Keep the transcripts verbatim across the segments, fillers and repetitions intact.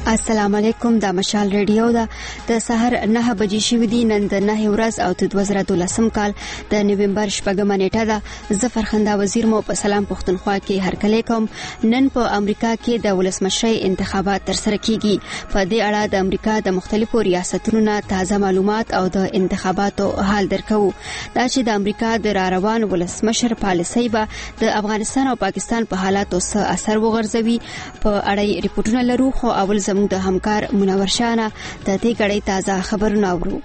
السلام علیکم. د مشال ریډیو دا د سحر نه بجې شوې دي. نن د نه ورځ او د دوه زره دولسم کال د نومبر شپږمه نیټه ده. ظفر خندا وزیر مو په سلام پښتونخوا کې هرکلی کوم. نن په امریکا کې د ولسمشرۍ انتخابات ترسره کیږي. په دې اړه د امریکا د مختلفو ریاستونو نه تازه معلومات او د انتخاباتو حال درکو. دا چې د امریکا د را روان ولسمشر پالیسۍ به د افغانستان او پاکستان په حالاتو څه اثر وغورځوي په اړه ریپورتونه لرو. خو اول زموږ د همکار منور شانه د دې غړي تازه خبرونه اورو.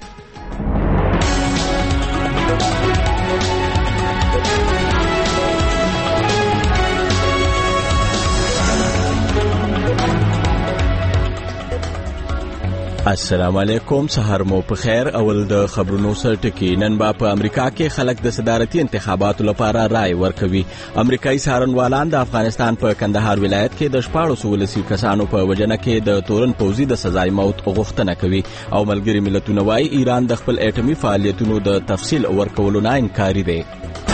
السلام علیکم. سحر مو په خیر. اول د خبرونو سر ټکی. نن با په امریکا کې خلک د صدارتي انتخاباتو لپاره رائے ورکوي. امریکایي څارنوالان د افغانستان په کندهار ولایت کې د شپاړسو ولسي کسانو په وژنه کې د تورن پوځي د سزای موت غوښتنه کوي او ملګري ملتونه وايي ایران د خپل اټومي فعالیتونو د تفصیل ورکولو نه انکاري دی.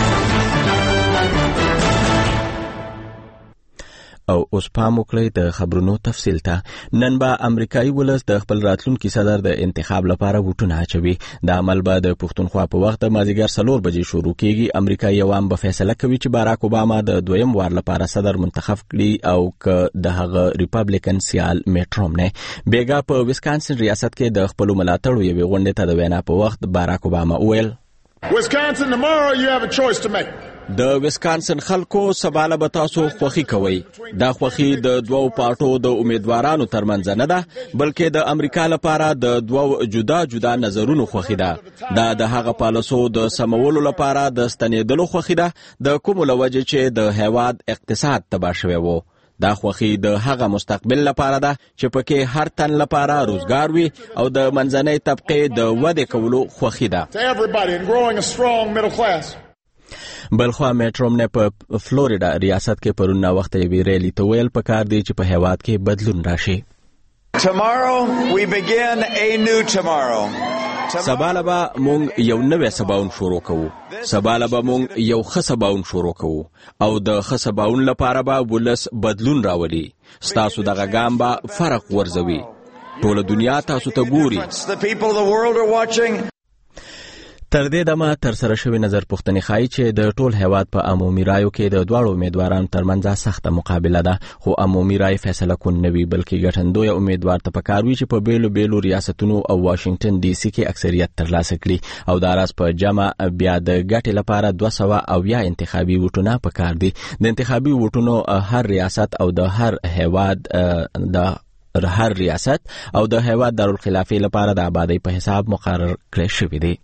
او اوس پام وکړئ د خبرونو تفصیل ته. نن به امریکایي ولس د خپل راتلونکي صدر د انتخاب لپاره ووټونه اچوي. د عمل به د پښتونخوا په وخت د مازدیګر څلور بجې شروع کیږي. امریکایي عوام به فیصله کوي چې باراک اوباما د دویم وار لپاره صدر منتخب کړي او که د هغه ریپبلیکن سیال میټ رومنی. بیګا په ویسکانسن ریاست کې د خپل ملاتړو یوې غونډې ته د وینا په وخت باراک اوباما وویل Wisconsin, tomorrow you have a choice to make. د ویسکانسن خلکو سباله به تاسو خوښي کوئ. دا خوښي د دوو پارټو د امیدوارانو ترمنځ نه ده بلکې د امریکا لپاره د دوو جدا جدا نظرونو خوښي ده. دا د هغه پالیسو د سمولو لپاره د ستنېدلو خوښي ده د کومو له وجې چې د هیواد اقتصاد تباه شوی و. دا خوښي د هغه مستقبل لپاره ده چې پکې هر تن لپاره روزګار وي او د منځنۍ طبقې د ودې کولو خوښي ده. بلخوا میټ رومنی په فلوریډا ریاست کې پرون ناوخته یوې ریلي ته ویل پکار دی چې په هیواد کې بدلون راشي. Tomorrow we begin a new tomorrow. سباله به مونږ یو نوی سباون شروع کوو. سباله به مونږ یو ښه سباون شروع کوو او د ښه سباون لپاره به ولس بدلون راولي. ستاسو دغه ګام به فرق ورزوي. ټوله دنیا تاسو ته ګوري. تر دې دمه تر سره شوی نظر پوښتنې ښایي چې د ټول هیواد په عمومي رایو کې د دواړو امیدوارانو ترمنځ سخته مقابله ده. خو عمومي رای فیصله کون نه وي بلکې ګټندوی امیدوار ته پکار وي چې په بیلو بیلو ریاستونو او واشنگټن ډي سي کې اکثریت ترلاسه کړي او دا راز په جمع بیا د ګټې لپاره دوه سوه اویا انتخابي ووټونه پکار دي. د انتخابي ووټونو هر ریاست او د هر هیواد د هر ریاست او د هیواد دارالخلافې لپاره د آبادی په حساب مقرر کړی شوی دی.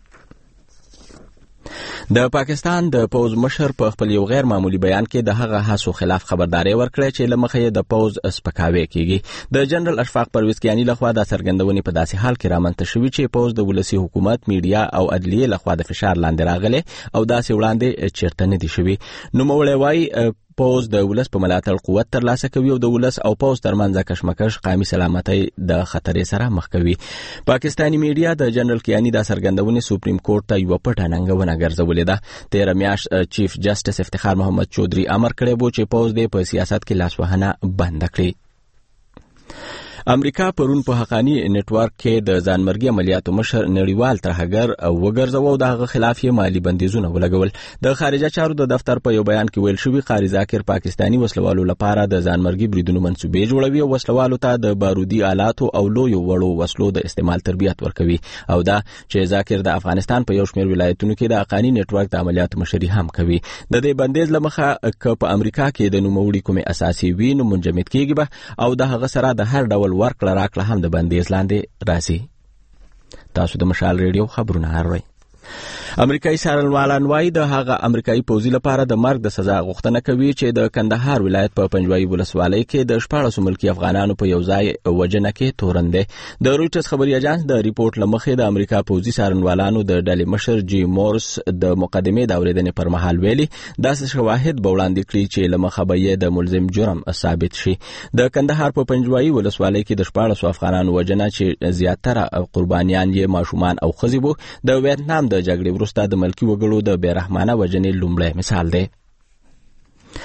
د پاکستان د پوز مشر په خپل یو غیر معمولی بیان کې د هغه هڅو خلاف خبرداري ورکړه چې لمخې د پوز سپکاوی کیږي. د جنرال اشفاق پرویز کیانی لخوا د څرګندونې په داسې حال کې رامنځته شوی چې پوز د ولسی حکومت میډیا او عدلیه لخوا د فشار لاندې راغله او داسې وړاندې چیرته نه دي شوی. نو موړی وای پوز د ولس په ملاتړ قوت ترلاسه کوي او د ولس او پوز ترمنځ کشمکش قومي سلامتۍ د خطرې سره مخ کوي. پاکستانی میډیا د جنرال کیانی د څرګندونې سپریم کورټ ته یو پټه ننګونه ګرځولې ده. تیر میاشت چیف جسټس افتخار محمد چودھری امر کړی و چې پوز د په سیاست کې لاسوهنه بند کړي. امریکا پرون په حقانی نتورک کې د ځانمرګي عملیاتو مشر نړیوال ترهګر او وګرځاو دغه خلاف یې مالی بندیزونه ولګول. د خارجه چارو د دفتر په یو بیان کې ویل شوی قاری ذاکر پاکستانی وسلوالو لپاره د ځانمرګي بریدونو منسوبې جوړوي او وسلوالو ته د بارودي آلاتو او لویو وړو وسلو د استعمال تربیت ورکوي او دا چې ذاکر د افغانستان په یو شمېر ولایتونو کې د حقانی نتورک د عملیاتو مشري هم کوي. د دې بندیز لمخه ک په امریکا کې د نوموړي کومه اساسي وینو منجمد کیږي به او د هغه سره د هر ډول ورکړه راکړه هم د بندیز لاندې راځي. تاسو د مشال ریډیو خبرونه اورئ. امریکایي څارنوالان وايي د هغه امریکایي پوځي لپاره د مرګ د سزا غوښتنه کوي چې د کندهار ولایت په پنجوایي ولسوالۍ کې د شپاړسو ملکي افغانانو په یو ځای وژنه کې تورن دی. د رویټرز خبري اژانس د ریپورت لمخې د امریکا پوځي څارنوالانو د ډلې مشر جی مورس د مقدمې د اورېدنې پر مهال ویلي داسې شواهد به وړاندې کړي چې لمخه به یې د ملزم جرم ثابت شي. د کندهار په پنجوایي ولسوالۍ کې د شپاړسو افغانانو وژنه چې زیاتره قربانیان یې ماشومان او ښځې وو د ویتنام د جګړې وروسته د ملکی وګړو د بیرحمانه وژنې لومړی مثال دی.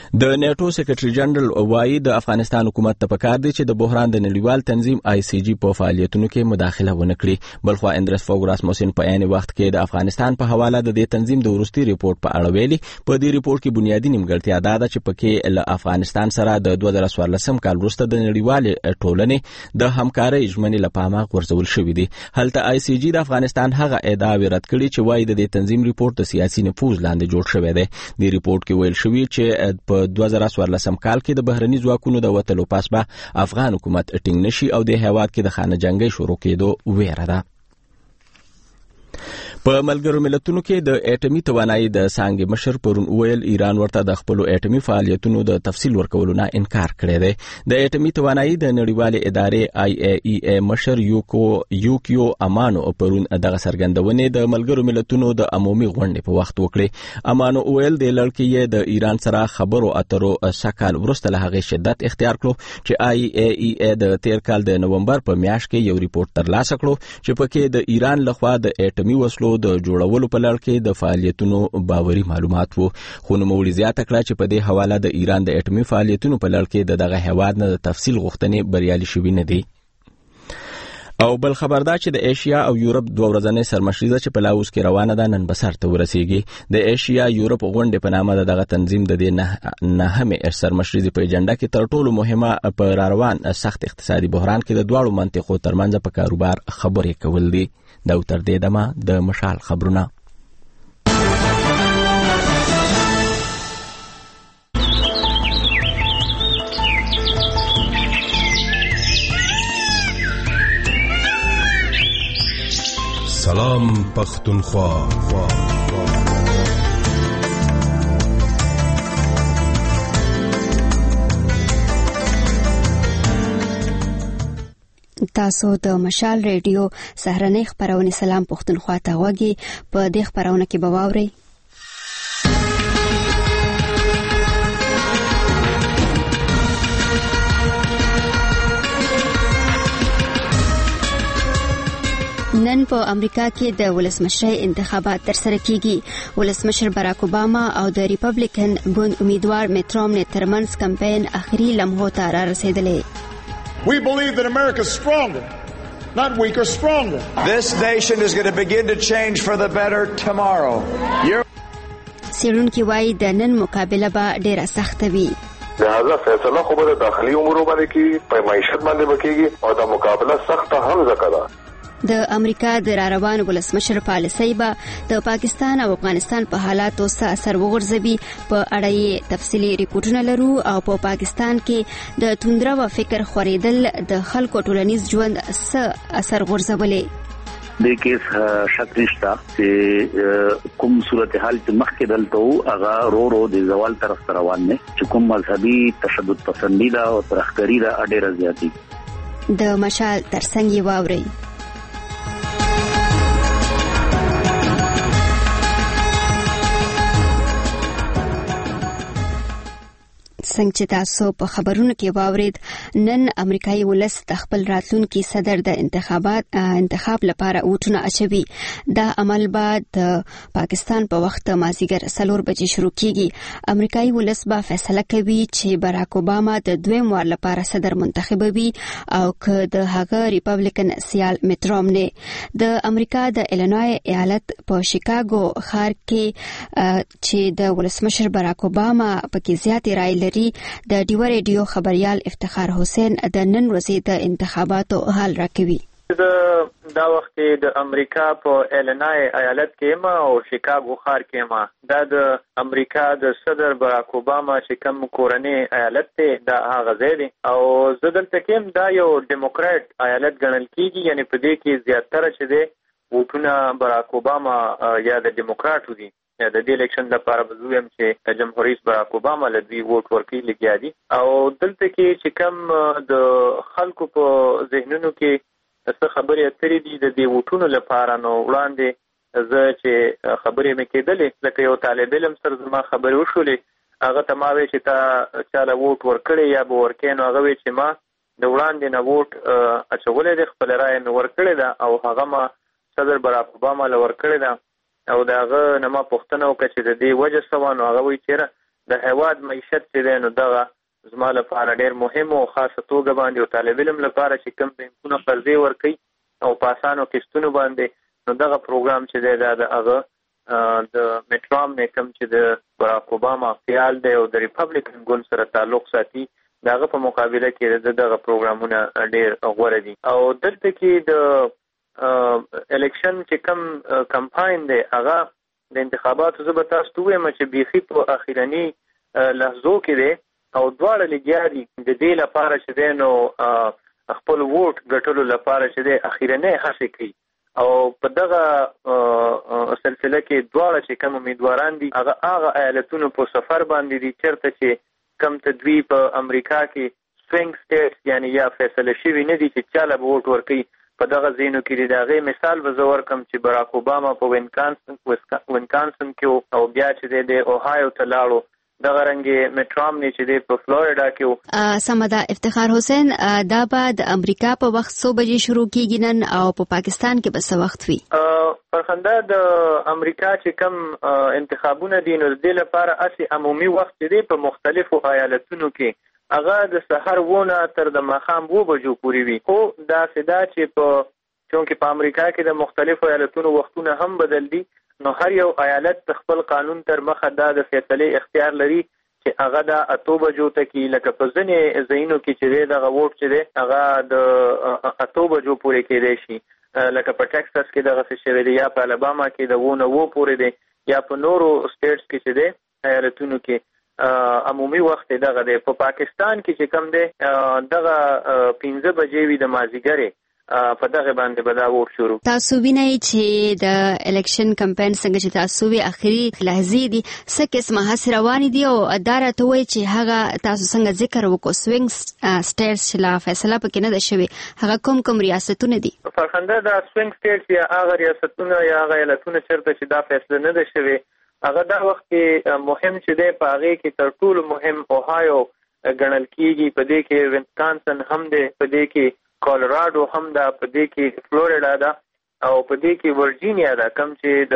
د نیټو سیکریټري جنرال وایي د افغانستان حکومت ته پکار دی چې د بحران د نړیوال تنظیم آی سی جی په فعالیتونو کې مداخله ونه کړي. بلخوا اندرس فوګراس موسین په عین وخت کې د افغانستان په حواله د دې تنظیم د وروستي ریپورت په اړه ویلي. په دې ریپورت کې بنیادی نیمګړتیا دا ده چې پکې له افغانستان سره د دوه زره څوارلسم کال وروسته د نړیوال ټولنې د همکارۍ ژمنې له پامه غورځول شوې دي. هلته آی سی جی د افغانستان هغه ادعاوې رد کړي چې وایي د دې تنظیم ریپورت د سیاسي نفوذ لاندې جوړ شوی دی. د ریپورت کې ویل شوی چې په دوه زره څوارلسم کال کې د بهرني ځواکونو د وتلو پس به افغان حکومت ټینګ نشي او د هیواد کې د خانه جنگي شروع کېدو ویره ده. په ملګرو ملتونو کې د اټومي توانایي د څانګې مشر پرون ویل ایران ورته د خپل اټومي فعالیتونو د تفصیل ورکولو نه انکار کړی دی. د اټومي توانایي د نړیوالې ادارې آی ای ای ای مشر یوکو یوکیو امانو پرون دغه څرګندونې د ملګرو ملتونو د عمومي غونډې په وخت وکړې. امانو ویل د لړکې د ایران سره خبرو اترو سکهال وروسته له هغې شدت اختیار کړو چې آی ای ای ای د تیر کال د نومبر په میاشت کې یو ریپورت ترلاسه کړو چې پکې د ایران لخوا د اټومي وسلو د جوړولو په لړ کې د فعالیتونو باوري معلومات وو. خو نوموړي زیاته کړه چې په دې حواله د ایران د اټومي فعالیتونو په لړ کې د دغه هیواد نه د تفصیل غوښتنې بریالي شوي نه دي. او بل خبر دا چې د ایشیا او یورپ دوه ورځنۍ سرمشریزه چې په لاوس کې روانه ده نن به سر ته ورسیږي. د ایشیا یورپ غونډې په نامه د دغه تنظیم د دې نهمې سرمشریزې په اجنډا کې تر ټولو مهمه په روان سخت اقتصادي بحران کې د دواړو منطقو ترمنځ په کاروبار خبرې کول دي. دا تر دې دمه د مشال خبرونه. سلام پختونخوا. تاسو د مشال ریډیو سهرنۍ خبرونه سلام پختونخوا ته وګي. په دې خبرونه کې به واورئ نن په امریکا کې د ولسمشرۍ انتخابات ترسره کیږي. ولسمشر باراک اوباما او د ریپبلیکن ګوند امیدوار میټ رومني ترمنځ کمپاین اخري لمحو ته را رسیدلې. We believe that America is stronger, not weaker, stronger. This nation is going to begin to change for the better tomorrow. سیرونکي وایي د نن مقابله به ډیره سخته وي. لہذا فیصله خو به د داخلي امورو باندې کې په معیشت باندې وکړي او د مقابله سخته هم ځکه ده. د امریکا د راروان ولسمشر پالیسي به د پاکستان او افغانستان په حالاتو څه اثر وغورځوي په اړه یې تفصیلي ریپورتونه لرو. او په پاکستان کې د توندره و فکر خورېدل د خلکو ټولنیز ژوند څه اثر غورځولې. د کیس شک نشته چې کوم صورتحال چې مخکې دلته هغه رو رو د زوال طرف روان نه چې کوم مذهبي تشدد پسندیده او ترخکاری دا ډېر زیاتی. د مشال ترڅنګ یې واوري. څنګه چې تاسو په خبرونو کې واورید نن امریکایي ولس د خپل راتلونکي صدر د انتخابات انتخاب لپاره ووټونه اچوي. دا عمل بعد د پاکستان په وخت مازیګر څلور بجې شروع کیږي. امریکایي ولس به فیصله کوي چې باراک اوباما د دویم وار لپاره صدر منتخبوي او که د هغه ریپبلیکن سیال میټ رومني. د امریکا د ایلینوای ایالت په شیکاګو ښار کې چې د ولسمشر باراک اوباما پکې زیاتې رائے لري د ډیو ریډیو خبريال افتخار حسین د نن ورځې د انتخاباتو حال راکوي. دا وخت د امریکا په ایلینای ایالت کې ما او شیکاګو ښار کې ما دا د امریکا د صدر باراک اوباما چې کوم کورنۍ ایالت ته دا هغه ځای دی او زه دلته کې دا یو ډیموکرات ایالت ګڼل کیږي. یعنی په دې کې زیاتره چې دی ووټونه باراک اوباما یا د ډیموکراتو دي. د دې الیکشن لپاره بزویم چې جمهور رئیس باراک اوباما لدوی ووټ ورکړي لګیا دي او دلته کې چې کوم د خلکو په ذهنونو کې څه خبرې اترې دي د دې ووټونو لپاره نو وړاندې زه چې خبرې مې کېدلې لکه یو طالب علم سره زما خبرې وشولې هغه ته ما وی چې تا چاله ووټ ورکړی یا به ورکې نو هغه وی چې ما د وړاندې نه ووټ اچولی دی خپل رایه مې ورکړې ده او هغه ما صدر باراک اوباما له ورکړې ده او داغه نما پښتنه وکړه چې د دې وجه څه و نو هغه وایي چېرې د هیواد معیشت چې دی نو دغه زما لپاره ډېر مهم او خاصه توګه باندې او طالب علم لپاره چې کوم بینکونه قرضې ورکوي او په اسانو قسطونو باندې نو دغه پروګرام چې دی دا د هغه د میټرام نه کوم چې د براک اوباما خیال دی او د ریپبلیکن ګوند سره تعلق ساتي دغه په مقابله کې د دغه پروګرامونه ډېر غوره دي او دلته کې د الیکشن چې کوم کمپاین دی هغه د انتخاباتو زه به تاسو ته ووایم چې بیخي په اخرني لحظو کې دی او دواړه لګیا دي د دې لپاره چې دی نو خپل ووټ ګټلو لپاره چې دی اخرنۍ هڅې کوي او په دغه سلسله کې دواړه چې کوم امیدواران دي هغه هغه ایالتونو په سفر باندې دي چېرته چې کم تدوی په امریکا کې سوینګ سټیټس یعنی یا فیصله شوي نه دي چې چاله به ووټ ورکوي په دغه ځایونو کې د هغې مثال به زه ورکړم چې براک اوباما په وینکانسن وینکانسن کې او بیا چې دی د اوهایو ته لاړو دغه رنګې میټرام نه چې دی په فلوریډا کې سمه ده. افتخار حسین دا به د امریکا په وخت څو بجې شروع کېږي نن او په پاکستان کې به څه وخت وي؟ فرخنده د امریکا چې کوم انتخابونه دي نو د دې لپاره اسې عمومي وخت چې دی په مختلفو ایالتونو کې هغه د سحر وونه تر د ماښام اوه بجو پورې وي خو داسې ده چې په چونکې په امریکا کې د مختلفو ایالتونو وختونه هم بدل دي نو هر یو ایالت د خپل قانون تر مخه دا د فیصلې اختیار لري چې هغه د اتو بجو ته کې لکه په ځینې ځایونو کې چې دی دغه ووټ چې دی هغه د اتو بجو پورې کېدی شي لکه په ټیکساس کې دغسې شوی دی یا په الاباما کې د اوه نه اوه پورې دی یا په نورو سټیټس کې چې دی ایالتونو کې عمومي وخت دغه دی. په پاکستان کې چې کوم دی دغه پنځه بجې وي د مازدیګرې په دغه باندې به دا ووټ شروع. تاسو وینئ چې د الیکشن کمپاین څنګه چې تاسو وی اخري لحظې دي څه قسمه هڅې روانې دي او دا راته وایي چې هغه تاسو څنګه ذکر وکړو سوینګ سټیټس چې لا فیصله پکې نه ده شوې هغه کوم کوم ریاستونه دي؟ فرخنده دا سوینګ سټیټس یا هغه ریاستونه یا هغه ایالتونه چېرته چې دا فیصله نه ده شوې هغه دا وخت کې مهم چې دی په هغې کې تر ټولو مهم اوهایو ګڼل کېږي په دې کې وینسکانسن هم دی په دې کې کولراډو هم ده په دې کې فلوریډا ده او په دې کې ورجینیا ده کوم چې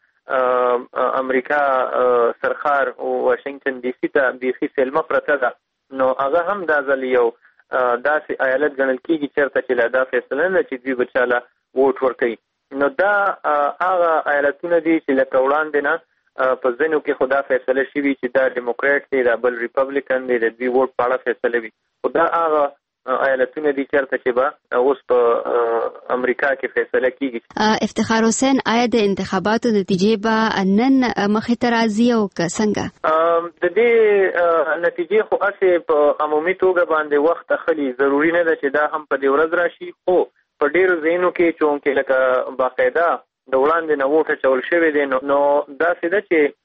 د امریکا سرخار واشنگټن ډي سي ته بیخي سلمه پرته ده نو هغه هم دا ځل یو داسې ایالت ګڼل کېږي چېرته چې لا دا فیصله نه چې دوی به چاله ووټ ورکوي نو دا هغه ایالتونه دي چې لکه وړاندې نه په ځینو کې خو دا فیصله شوي چې دا ډیموکریټ دی دا بل ریپبلیکن دی د دوی ووټ په اړه فیصله وي خو دا هغه ایالتونه دي چېرته چې به اوس په امریکا کې فیصله کېږي. افتخار حسین آیا د انتخاباتو نتیجې به نن مخې ته راځي او که څنګه؟ د دې نتیجې خو هسې په عمومي توګه باندې وخت اخلي ضروري نه ده چې دا هم په دې ورځ راشي خو په ډېرو ځایونو کې چونکې لکه باقاعده د وړاندې نه ووټ اچول شوی دی نو داسې ده چې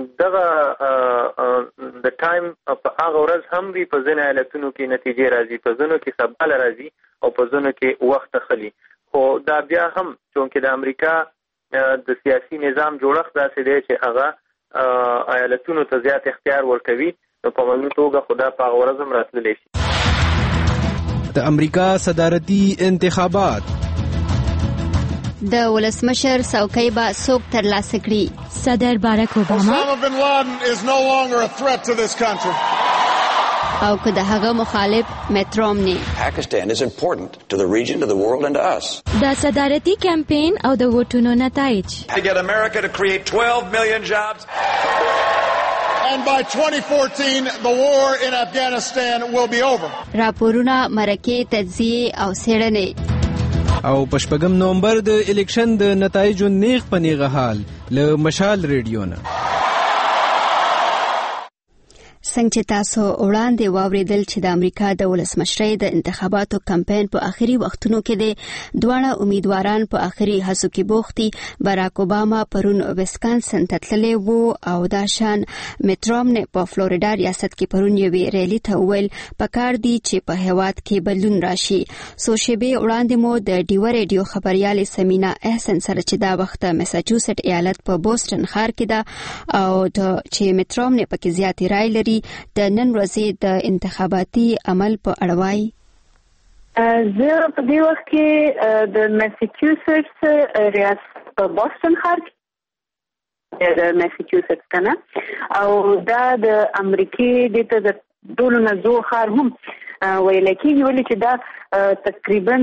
دغه د ټایم په هغه ورځ هم وي په ځینو ایالتونو کې نتیجې راځي په ځینو کې سباله راځي او په ځینو کې وخت اخلي خو دا بیا هم چونکې د امریکا د سیاسي نظام جوړښت داسې دی چې هغه ایالتونو ته زیات اختیار ورکوي نو په عمومي توګه خو دا په هغه ورځ هم راتللی شي. د امریکا صدارتي انتخابات د ولسمشر څوکۍ به څوک ترلاسه کړي؟ صدر باراک اوباما Osama bin Laden is no longer a threat to this country. او که د هغه مخالف میټرام نه. Pakistan is important to the region, to the world and to us. د صدارتي کمپاین او د ووټونو نتایج. To get America to create twelve million jobs. And by twenty fourteen, the war in Afghanistan will be over. راپورونه، مرکې، تجزیې او څېړنې او په شپږم نومبر د الیکشن د نتایجو نیغ په نیغه حال له مشال ریډیو نه څنګه چې تاسو وړاندې واوریدل چې د امریکا د ولسمشرۍ د انتخاباتو کمپاین په آخري وختونو کې د دواړه امیدواران په آخري هڅو کې بوخت دي. باراک اوباما پرون ویسکانسن ته تللی و او دا شان میټرام نه په فلوریډا ریاست کې پرون یوې ریلي ته وویل پکار دي چې په هیواد کې بدلون راشي. څو شېبې وړاندې مو د ډیوه ریډیو خبريالې سمینا احسن سره چې دا وخت میساچوسټ ایالت په بوسټن ښار کې ده او چې میټرام نه پکې زیاتې رای لري د نن ورځې د انتخاباتي عمل په اړه وایي. زه په دې وخت کې د میساچوسټس ریاست په بوسټن ښار کې د میساچوسټس کنه او دا د امریکای د ته ټول نزو خار هم ویل کېږي ولې چې دا تقریبا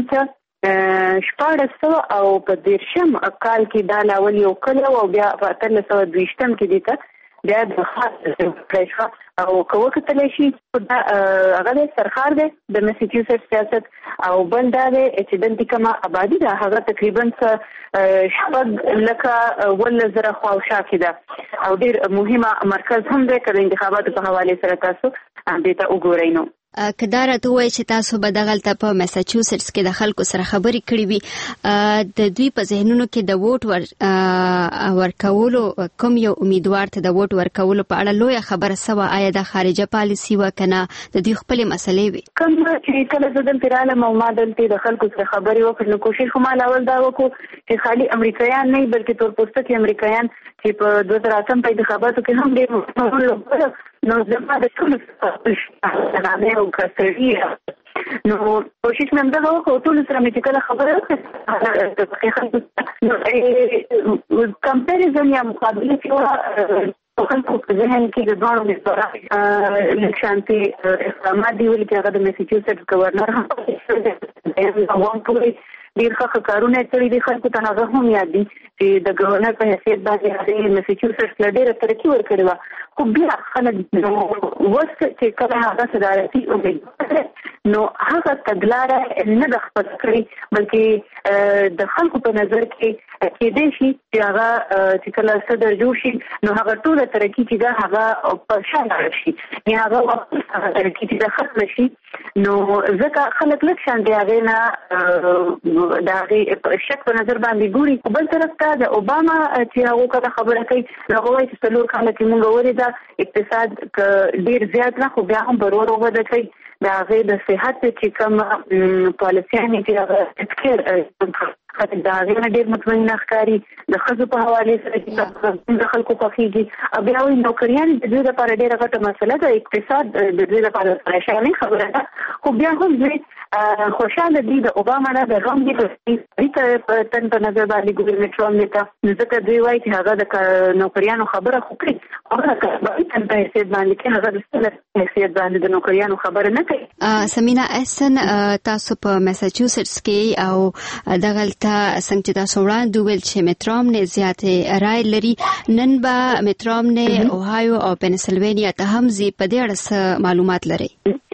شپږ سوه او په دیرشم کال کې دا لاول یو کله او بیا په اتلس سوه دویشتم کې دی ته بیا د خاص پرېښه او کوه کتلی شي دا هغه د سرخار دی د میساچوسټس سیاست او بل دا دی چې دلته کومه آبادي ده هغه تقریبا شپږ لکه اوولس زره خواوشا کې ده او ډېر مهمه مرکز هم دی که د انتخاباتو په حوالې سره تاسو دې ته وګورئ نو کدا راته وایي چې تاسو به دغلته په میساچوسټس کې د خلکو سره خبرې کړې وي د دوی په ذهنونو کې د ووټ ور ورکولو کوم یو امیدوار ته د ووټ ورکولو په اړه لویه خبره سوه آیا د خارجه پالیسي وه که نه د دوی خپلې مسلې وي کوم چې کله زه دلته رالم او ما دلته د خلکو سره خبرې وکړې نو کوشش خو ما اول دا وکړو چې خالي امریکایان نه بلکې تور پوستکي امریکایان چې په دوه زره اتم په انتخاباتو کې هم ډېر نو زما د ټولو سره او کسري نو کوشش مې همدغه وکړو ټولو سره مې چې کله خبره وکړه نو کمپیریزن یا مقابله چې وه خلکو په ذهن کې د دواړو مقداره لږ شانتي اقدامات دي ولې چې هغه د میساچوسټس ګورنر هم ټولې ډېر ښه کارونه یې کړي دي خلکو ته هغه هم یاد دي چې د ګورنر په حیثیت باندې هغې میساچوسټس له ډېره ترقي ورکړې وه خو بیا خلک اوس چې کله هغه صدارتي امیدوار نو هغه تګلاره نه ده خپله کړې بلکې د خلکو په نظر کې کېدی شي چې هغه چې کله صدر جوړ شي نو هغه ټوله ترقي چې ده هغه په شا لاړه شي یا هغه واپس هغه ترقي چې ده ختمه شي نو ځکه خلک لږ شان د هغې نه د هغې شک په نظر باندې ګوري خو بل طرف ته د اوباما چې هغو کله خبره کوي نو هغه وایي چې څلور کاله کې مونږ ورې ده اقتصاد ډېر زیات نه خو بیا هم په ورو ورو وده کوي د هغې د صحت چې کوم پالیسیانې چې هغه خلک د هغې نه ډېر مطمئنه ښکاري د ښځو په حوالې سره چې د خلکو خوښېږي او بیا وایي نوکریان د دوی لپاره ډېره غټه مسله ده اقتصاد د دوی لپاره پریشانۍ خبره ده خو بیا هم دوی خوشحاله دي د اوباما نه د رومني په تن په نظر باندې ګورنر ټرمپ ته نو ځکه دوی وایي چې هغه د نوکریانو خبره خو کوي هغه د تن په حیثیت باندې کوي هغه د ستر حیثیت باندې د نوکریانو خبره نه کوي سمینا احسن تاسو په میساچوسټس کې او دغلته څنګه چې تاسو وړاندې ویل چې میټ رامني زیاتې رای لري نن به میټ رامني اوهایو او پنسلوانیا ته هم زی په دې اړه معلومات لري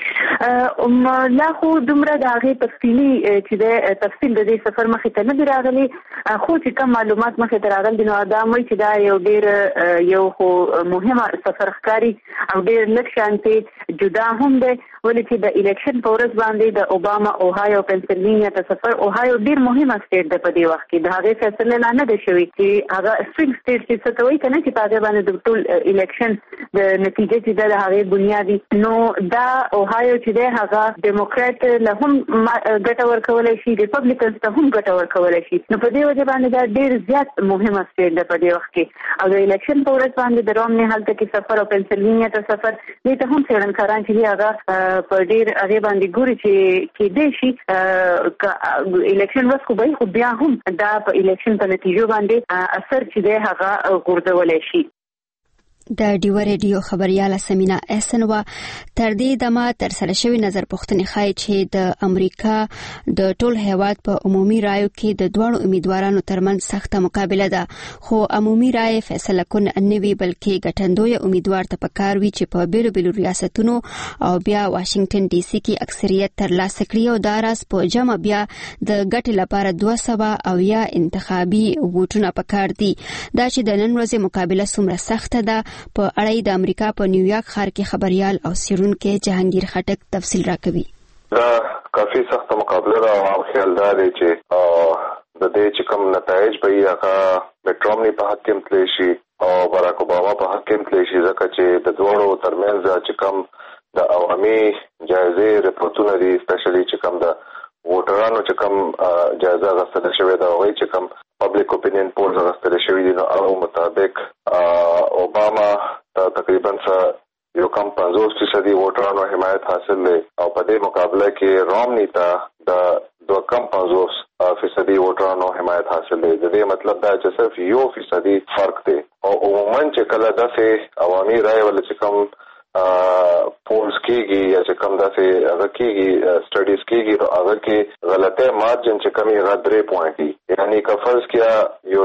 لا خو دومره د هغې تفصیلي چې د تفصیل د دې سفر مخې ته نه دی راغلی خو چې کوم معلومات مخې ته راغلي نو دا وایي چې دا یو ډېر یو خو مهمه سفر ښکاري او ډېر لږ شانتې جدا هم دی ولې چې د الیکشن په ورځ باندې د اوباما اوهایو پنسلوانیا ته سفر اوهایو ډېر مهمه سټیټ ده په دې وخت کې د هغې فیصله لا نه ده شوې چې هغه سټرینګ سټیټ چې څه ته وایي که نه چې په هغې باندې د ټول الیکشن د نتیجه چې ده د هغې بنیادي نو دا اوهایو چې دی هغه ډیموکرات له هم ګټه ورکولی شي ریپبلیکنز ته هم ګټه ورکولی شي نو په دې وجه باندې دا ډېر زیات مهمه سټیټ ده په دې وخت کې او د الیکشن په ورځ باندې د رومني هلته کې سفر او پنسلوانیا ته سفر دې ته هم څېړنکاران چې دي هغه په ډېر هغې باندې ګوري چې کېدی شي الیکشن ورځ خو به خو بیا هم دا په الیکشن په نتیجو باندې اثر چې دی هغه غورځولی شي د ډیو ریډیو خبرياله سمینا احسن وا تر دې دمه تر سره شوی نظر پوښتنې خای چې د امریکا د ټول هیواد په عمومي رایو کې د دوړو امیدوارانو ترمنځ سخته مقابله ده خو عمومي رای فیصله کون نه وی بلکې ګټندوی امیدوار ته پکار وی چې په بیلو بیلو ریاستونو او بیا واشنگټن ډي سي کې اکثریت ترلاسه کړي او دا راز په جمع بیا د ګټ لپاره دوه سوه او یا انتخابي ووټونه پکار دي دا چې د نن ورځې مقابله څومره سخته ده په اړه د امریکا په نیویارک ښار کې خبريال او سیرونکو جهانگیر خټک تفصیل راکوي دا کافي سخت مقابله ده او خیال دا دی چې د دې چې کوم نتایج به یې هغه میټ رامني په حق کې تللی شي او باراک اوباما په حق کې تللی شي ځکه چې د دوړو ترمنځ چې کوم د عوامي جایزې رپورټونه دي سپیشلی چې کوم د ووټرانو چې کوم جایزه غوښتل شوې ده هغوی چې کوم پبلک اپینین پولز غوښتل شوي دي نو هغه مطابق اوباما ته تقریبا یو کم پنځوس فیصدي ووټرانو حمایت حاصل دی او په دې مقابله کې رامني ته د دوه کم پنځوس فیصدي ووټرانو حمایت حاصل دی. د دې مطلب دا چې صرف یو فیصدي فرق دی او عموما چې کله داسې عوامي رائے ول چې کوم پولز کېږي یا چې کوم داسې هغه کېږي سټډیز کېږي نو هغه کې غلطه مارجن چې کمی هغه درې پوینټ دي. یعنی که فرض کیا یو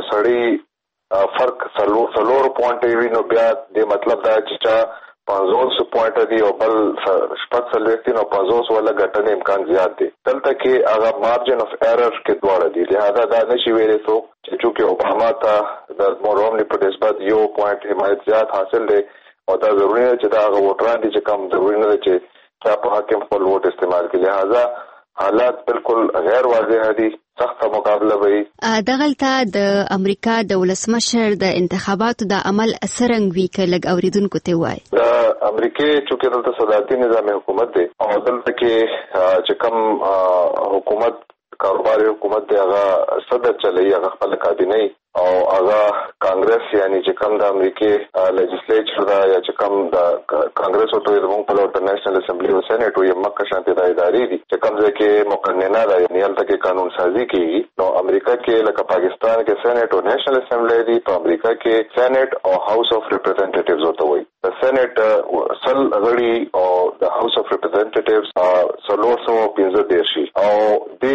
سړی فرق څلور څلور پوینټ وي نو بیا د مطلب دا چې چا پنځوس پوینټ دی او بل شپږ څلوېښت نو پنځوس ولا ګټنې امکان زیات دی. دلته کې هغه مارجن اف ایرر کې دواړه دي. لہذا دا نشي ویلی څوک چې چونکې اوباما ته د رومني په نسبت یو پوینټ حمایت زیات حاصل دی او دا ضروري نه چې دا هغه ووټران دي چې کم ضروري نه دی چې چا په حق خپل ووټ استعمال کړي. لہذا حالات بالکل غیر واضح دي. سخت مقابله وي. دغلته د امریکا د ولسمشر د انتخاباتو د عمل اثرنګ وی ک لګ اوریدونکو ته وای. د امریکای چې دلته صدارتي نظام حکومت دی او دلته کې چې کوم حکومت کاروباري حکومت دی هغه صدر چلی هغه خپل کابینه او هغه کانګرس یعنی چې کوم د امریکای لیجسلیچر دا یا چې کوم د کانګرس او د موږ په لور د نېشنل اسمبلی او سېنات او یې مکه شانتي د ادارې دي چې کوم ځای کې مقننه ده یعنی هلته کې قانون سازي کیږي. نو امریکا کې لکه پاکستان کې سېنات او نېشنل اسمبلی دي، په امریکا کې سېنات او هاوس اف ریپرزنټیټیوز ورته وایي. د سېنات سل غړي او د هاوس اف ریپرزنټیټیوز څلور سوه پنځه دېرش او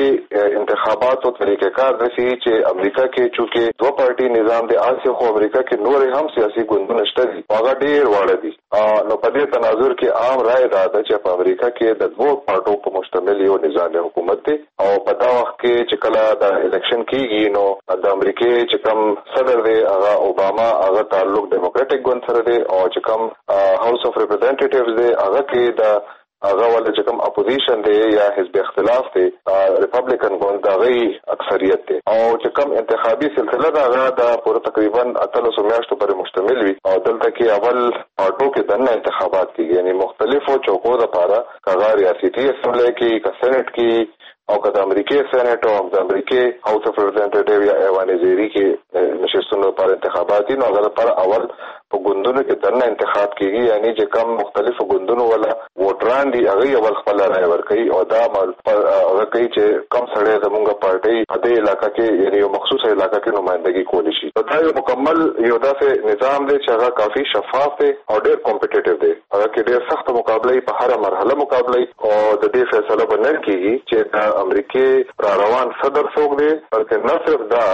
د انتخاباتو طریقې کار داسې چې امریکا کې چونکې دو پارټي نظام دی آسیا خو امریکا کې نور هم سیاسي ګوندونه شته دي هغه ډېر واړه دي. نو په دې تناظر کې عام رائے دا ده چې په امریکا کې د دوه پارټو په مشتمل یو نظام حکومت دی او په دا وخت کې چې کله د الیکشن کېږي نو د امریکا چې کوم صدر دی هغه اوباما هغه تعلق ډیموکراټک ګوند سره دی او چې کوم هاوس اف ریپرزنټیټیوز دی هغه کې د هغه ول چې کوم اپوزیشن دی یا حزب اختلاف دی ریپبلیکن ګوند د غي اکثریت دی او چې کوم انتخابي سلسله دا هغه د پوره تقریبا اتلس میاشتو پر مشتمل وي او دلته کې اول پارټو کې دنه انتخابات کیږي یعنی مختلفو چوکو لپاره کغا ریاستي اسمبلی کې کا سېنات کې او که د امریکای سېنات او د امریکای هاوس اف ریپرزنټیټیو یا ایوان زیری کې نشستونو لپاره انتخابات دي نو هغه لپاره اول په ګوندونو کې دنه انتخاب کیږي یعنی چې کوم مختلفو ګوندونو ولا ووټران دي هغه اول خپل رائے ورکوي او دا هغه کوي چې کم سړی زموږ پارټي په دې علاقې کې یعنی یو مخصوصه علاقې کې نمائندګي کولی شي. دا یو مکمل یو داسې نظام دی چې هغه کافي شفاف دی او ډېر کمپټیټیو دی. هغه کې ډېر سخت مقابله په هر مرحله مقابله او د دې فیصله به نه کیږي چې امریکای را روان صدر څوک دی بلکې نه صرف دا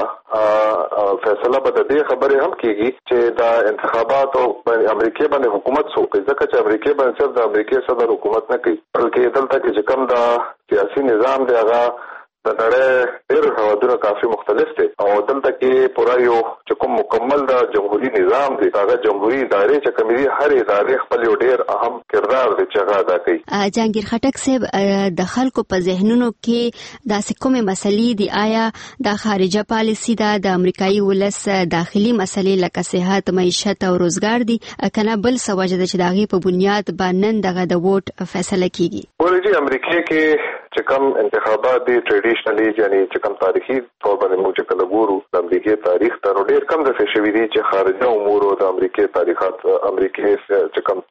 فیصله به د دې خبرې هم کیږي چې دا انتخابات او امریکای باندې حکومت څوک کوي ځکه چې امریکای باندې صرف د امریکای صدر حکومت نه کوي بلکې دلته کې چې کوم دا سیاسي نظام دی هغه د نړۍ ډېر هېوادونه کافي مختلف دي او دلته کې پوره یو چې کوم مکمل د جمهوریت نظام دی هغه جمهوریت ادارې چې کومې دي هر ادارې خپل یو ډېر اهم کردار دی چې هغه ادا کوي. جهانگیر خټک صاحب د خلکو په ذهنونو کې داسې کومې مسلې دي آیا د خارجه پالیسي ده د امریکایي ولس داخلي مسلې لکه صحت معیشت او روزګار دي کنه بل څه وجه ده چې د هغې په بنیاد باندې دغه د ووټ فیصله کیږي؟ ولې امریکا کې چې کوم انتخابات دي ټریډیشنلی یعنی چې کوم تاریخي طور باندې موږ چې کله ګورو د امریکای تاریخ ته ډېر کم دفعې شوي دي چې خارجه امور او د امریکای تاریخات امریکای چې کوم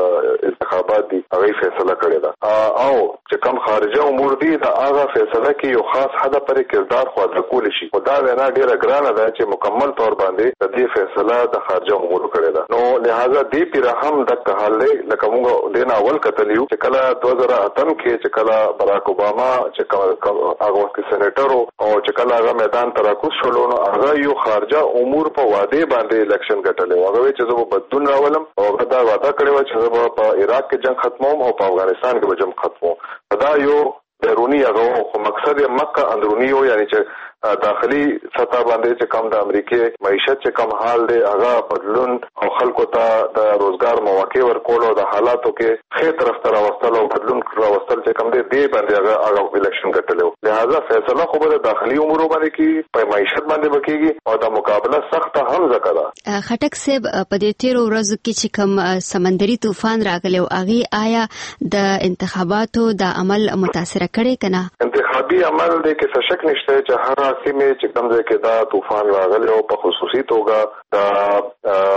انتخابات دي هغه فیصله کړې ده او چې کوم خارجه امور دي دا هغه فیصله کې یو خاص حد پرې کردار خو ادا کول شي خو دا نه ډېره ګرانه ده چې مکمل طور باندې د دې فیصله د خارجه امور کړې ده. نو لہذا دې پیر هم د حال لکه موږ د اول کتلیو چې کله دوه زره اته کې چې کله براک اوباما چې هغه وخت سېنیټر او چې کله هغه میدان ته راکوز شولو نو هغه یو خارجه امور په واده باندې الیکشن ګټلی هغه چې زه به بدلون راولم او هغه دا وعده کړې وه چې زه به په عراق کې جنگ ختموم او په افغانستان کې به جنگ ختموم. دا یو بیرونی هغه خو مقصد یې مکه اندرونی و یعنی چې داخلي سطح باندې چې کم د امریکای معیشت چې کم حال دی هغه بدلون او خلکو ته د روزګار مواقع ورکول او د حالاتو کې ښه طرف ته راوستل او بدلون راوستل چې کم دی دی باندې هغه هغه الیکشن ګټلی و. لہذا فیصله خو به د داخلي امورو باندې کېږي په معیشت باندې به کېږي او د مقابله سخته هم ځکه ده. خټک صاحب په دې تېرو ورځو کې چې کوم سمندري طوفان راغلی او هغې آیا د انتخاباتو د عمل متاثره کړی که نه؟ انتخابي عمل دی کې څه شک نشته چې هر سیمه چې کوم ځای کې دا طوفان راغلی او په خصوصي توګه د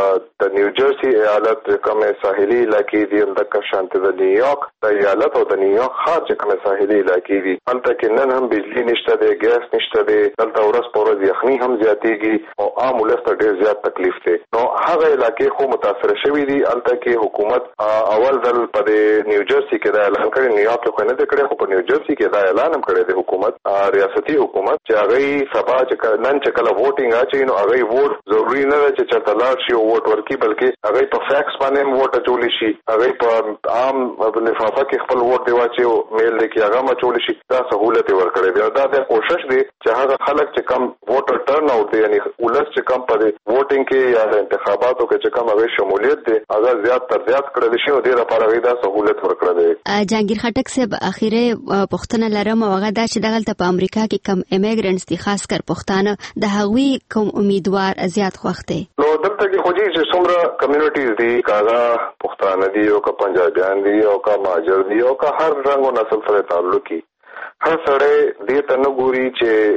د نیوجرسي ایالت کومه ساحلي علاقې دي همدغه شانته د نیویارک د ایالت او د نیویارک ښار چې کومه ساحلي علاقې دي هلته کې نن هم بجلی نشته دی ګیس نشته دی دلته ورځ په ورځ یخني هم زیاتېږي او عام ولس ته ډېر زیات تکلیف دی نو هغه علاقې خو متاثر شوي دي هلته کې حکومت اول ځل په نیوجرسي کې دا اعلان کړی نیویارک کې نه دی کړی خو په نیوجرسي کې دا اعلان هم کړی دی حکومت ریاستي حکومت چې هغه سبا چې نن چې کله ووټینګ اچي نو هغه ووټ ضروري نه ده چې چرته لاړ شي او ووټ ورکړي بلکې هغه په فیکس باندې ووټ اچولی شي هغه په عام لفافه کې خپل ووټ دی واچي او میل دی کې هغه مچول شي دا سہولت ورکړي دی دا د کوشش دی چې هغه خلک چې کم ووټر ټرن اوټ دی یعنی ولس چې کم په ووټینګ کې یا د انتخاباتو کې چې کم هغه شمولیت دی هغه زیات تر زیات کړل شي او د لپاره دا سہولت ورکړي دی جهانگیر خټک صاحب اخیره پښتنه لرم او هغه دا چې دغه په امریکا کې کم ایمیګرنټس دي خاص کر پښتانه د هغوی کوم امیدوار زیات خوښته نو دلته کې خو چې څومره کمیونټیز دي کاغه پښتانه دي او کا پنجابیان دي او کا ماجر دي او کا هر رنگ او نسل سره تعلق کی هر سره دې ته نه ګوري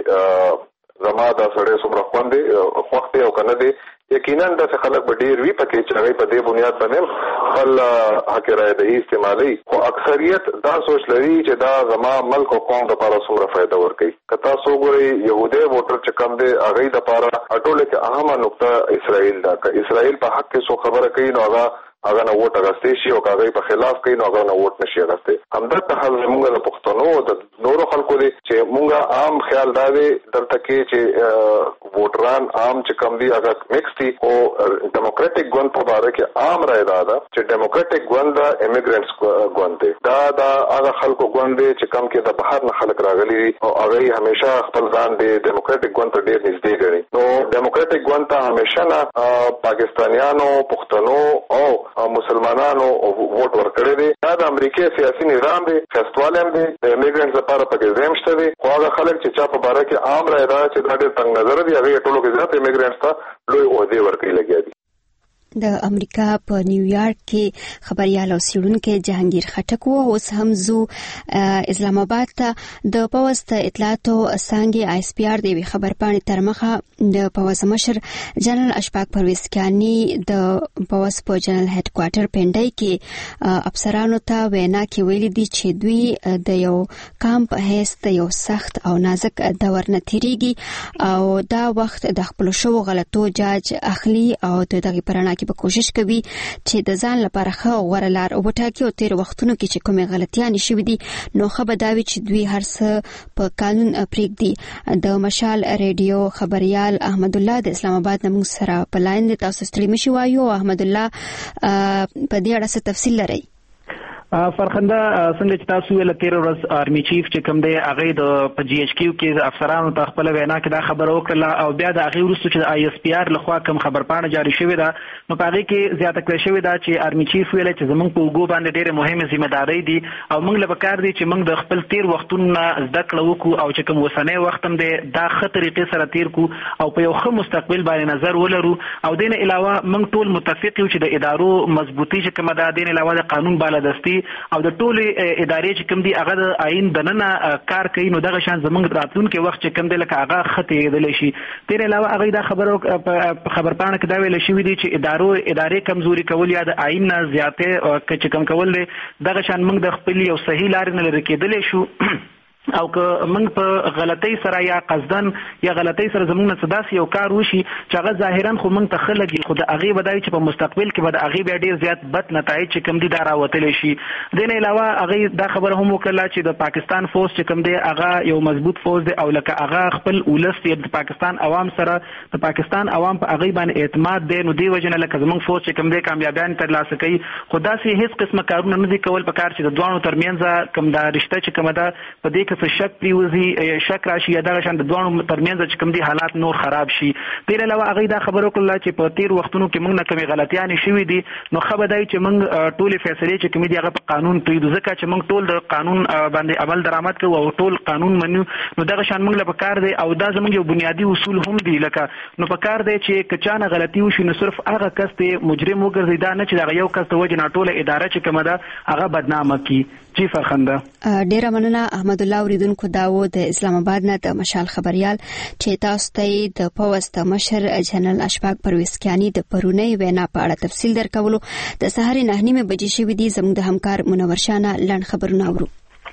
چې زما دا سره څومره خوندې خوښته او کنه دي یقینا د خلک په ډیر وی پکې چې هغه په دې بنیاد باندې خپل حق رائے د استعمالي خو اکثریت دا سوچ لري چې دا زما ملک او قوم لپاره څومره فائدہ ورکړي کتا سو ګوري يهودي ووټر چې کم دي هغه د لپاره اټوله کې اهمه نقطه اسرائیل دا که اسرائیل په حق کې سو خبره کوي نو هغه هغه نه ووټ اغستې شي او هغه په خلاف کوي نو هغه نه ووټ نشي اغستې همدغه حال موږ د پښتنو د نورو خلکو دي چې موږ عام خیال دا دی دلته کې چې ووټران عام چې کم دي هغه مکس دي او ډیموکراټک ګوند په اړه کې عام رائے دا ده چې ډیموکراټک ګوند د ایمیګرنټس ګوند دی دا دا هغه خلکو ګوند دی چې کم کې د بهر نه خلک راغلي او هغه همیشه خپل ځان دی ډیموکراټک ګوند ته ډیر نږدې ګڼي نو ډیموکراټک ګوند ته همیشه نه پاکستانیانو پښتنو او مسلمانانو ووټ ورکړي دي دا د امریکای سیاسي نظام دی فستوال هم دی د ایمیګرنټس لپاره پکې زم شته دي خو هغه خلک چې چا په باره کې عام رائے دا چې دا ډېر تنګ نظر دي هغه ټولو کې زیات ایمیګرنټس ته لوی عہدې ورکړي لګیا دي د امریکا په نیویارک کې خبريال او سیړونکو جهانگیر خټک وو اوس هم زو اسلام آباد ته د پوسټ اطلاعاتو څنګه آی اس پی آر دی خبر پاڼې تر مخه د پوسټ مشر جنرال اشفاق پرویز کانی د پوسټ په جنرال هډ کوارټر پنډای کې افسرانو ته وینا کې ویل دي چې دوی د یو کامپ هست یو سخت او نازک دور نه تیریږي او دا وخت د خپل شو غلطو جاج اخلي او د دغه پرانا کې به کوشش کوي چې د ځان لپاره ښه غوړه لار وټاکي او تیر وختونو کې چې کومه غلطیاں شوې دي نو خبر داوي چې دوی هر څه په قانون پریږدي د مشال ریډیو خبريال احمد الله د اسلام آباد نمو سره په لاین د تاسو ستړي مشي وایو احمد الله په دې اړه څه تفصیل لري فرخنده څنګه چې تاسو ویل تیر ورځ آرمي چیف چې کوم دی هغه د په جی ایچ کیو کې افسرانو ته خپل وینا کې دا خبر وکړه او بیا د هغه وروسته چې د آی اس پی آر لخوا کوم خبر پاڼه جاری شوې ده نو په هغه کې زیاته کړې شوې ده چې آرمي چیف ویل چې زمونږ په وګو باندې ډېره مهمه ځمېداري دي او موږ له پکار دي چې موږ د خپل تیر وختونو زده کړو وکړو او چې کوم وسنۍ وخت هم دی دا ښه طریقې سره تیر کو او په یو ښه مستقبل باندې نظر ولرو او دین علاوه موږ ټول متفق یو چې د ادارو مضبوطی چې کومه ده دین علاوه د قانون بالادستی او د ټول ادارې چې کوم دي هغه د آئین د نن کار کوي نو دغه شان زمونږ راتلونکي وخت چې کوم دی لکه هغه خطې دلی شي تیر علاوه هغه دا خبرو خبر پاڼه کې دا ویل شوی دی چې ادارو ادارې کمزوري کول یا د آئین نه زیاتې چې کم کول دی دغه شان موږ د خپل یو صحیح لار نه لري کېدلی شو او که موږ په غلطۍ سره یا قصدن یا غلطۍ سره زموږ نه صداس یو کار وشي چې هغه ظاهرا خو موږ ته خلګي خو د هغه بدای چې په مستقبل کې به د هغه بیا ډیر زیات بد نتایج چې کوم دي دا راوتلی شي دین علاوه هغه دا خبره هم وکړه چې د پاکستان فوج چې کوم دی هغه یو مضبوط فوج دی او لکه هغه خپل ولس د پاکستان عوام سره د پاکستان عوام په هغه باندې اعتماد دی نو دی وجنه لکه زموږ فوج چې کوم دی کامیابیان ترلاسه کوي خو داسې هیڅ قسمه کارونه نه دي کول په کار چې د دوانو ترمنځ کوم دا رشته چې کومه ده په دې کې څه شک پریوزي شک راشي یا دغه شان د دوانو ترمنځ چې کوم دي حالات نور خراب شي تیر علاوه هغه دا خبرو کړل چې په تیر وختونو کې موږ نه کومي غلطیاں شوي دي نو خبر دی چې موږ ټول فیصله چې کوم دي هغه په قانون پریږدو ځکه چې موږ ټول د قانون باندې عمل درآمد کوو او ټول قانون منو نو دغه شان موږ له کار دی او دا زموږ یو بنیادی اصول هم دي لکه نو په کار دی چې کچانه غلطي وشي نو صرف هغه کس ته مجرم وګرځي دا نه چې دا یو کس ته وجه نه ټول اداره چې کومه ده هغه بدنامه کی چی فرخنده ډیر مننه احمد الله اوریدونکو داو د اسلام آباد نه د مشال خبريال چې تاسو ته د پوسټ مشر جنرال اشفاق پرویز کیانی د پرونی وینا په اړه تفصیل درکولو د سهار نه نیمه بجې شوې دي. زموږ د همکار منور شانه لړ خبرونه اورو.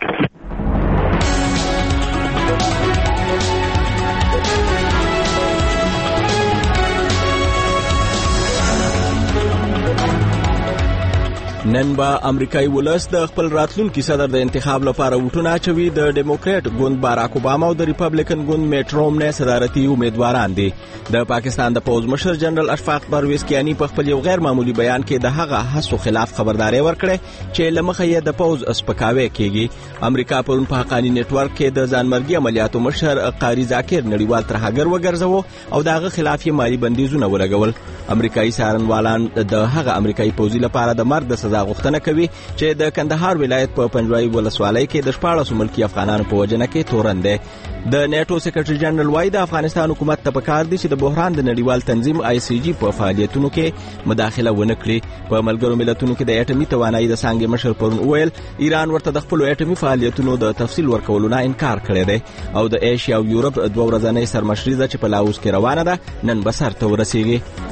نن به امریکایي ولس د خپل راتلونکي صدر د انتخاب لپاره ووټونه اچوي. د ډیموکریټ ګوند باراک اوباما او د ریپبلیکن ګوند میټ رومنی صدارتي امیدواران دي. د پاکستان د پوز مشر جنرال اشفاق پرویز کیانی په خپل یو غیر معمولی بیان کې د هغه هڅو خلاف خبرداري ورکړه چې لمخه یې د پوز اسپکاوي کیږي. امریکا پرون په حقانی نت ورک کې د ځانمرګي عملیاتو مشر قاری ذاکر نړیوال ترهګر وګرځاوه او دغه خلاف یې مالی بندیزونه ولګول. امریکایي څارنوالان د هغه امریکایي پوزي لپاره د مرګ د سزا غوښتنه کوي چې د کندهار ولایت په پنجوایي ولسوالۍ کې د شپاړسو ملکی افغانانو په وجنه کې تورن دی. د نیټو سیکریټري جنرال وايي د افغانستان حکومت ته پکار دي چې د بحران د نړیوال تنظیم آی سی جی په فعالیتونو کې مداخله ونه کړي. په ملګرو ملتونو کې د اټومي توانایي د څانګې مشر پرون ویل ایران ورته د خپل اټومي فعالیتونو د تفصیل ورکولو نه انکار کړی دی او د ایشیا او یورپ دوه ورځنۍ سرمشري چې په لاوس کې روانه ده نن به سر ته ورسیږي.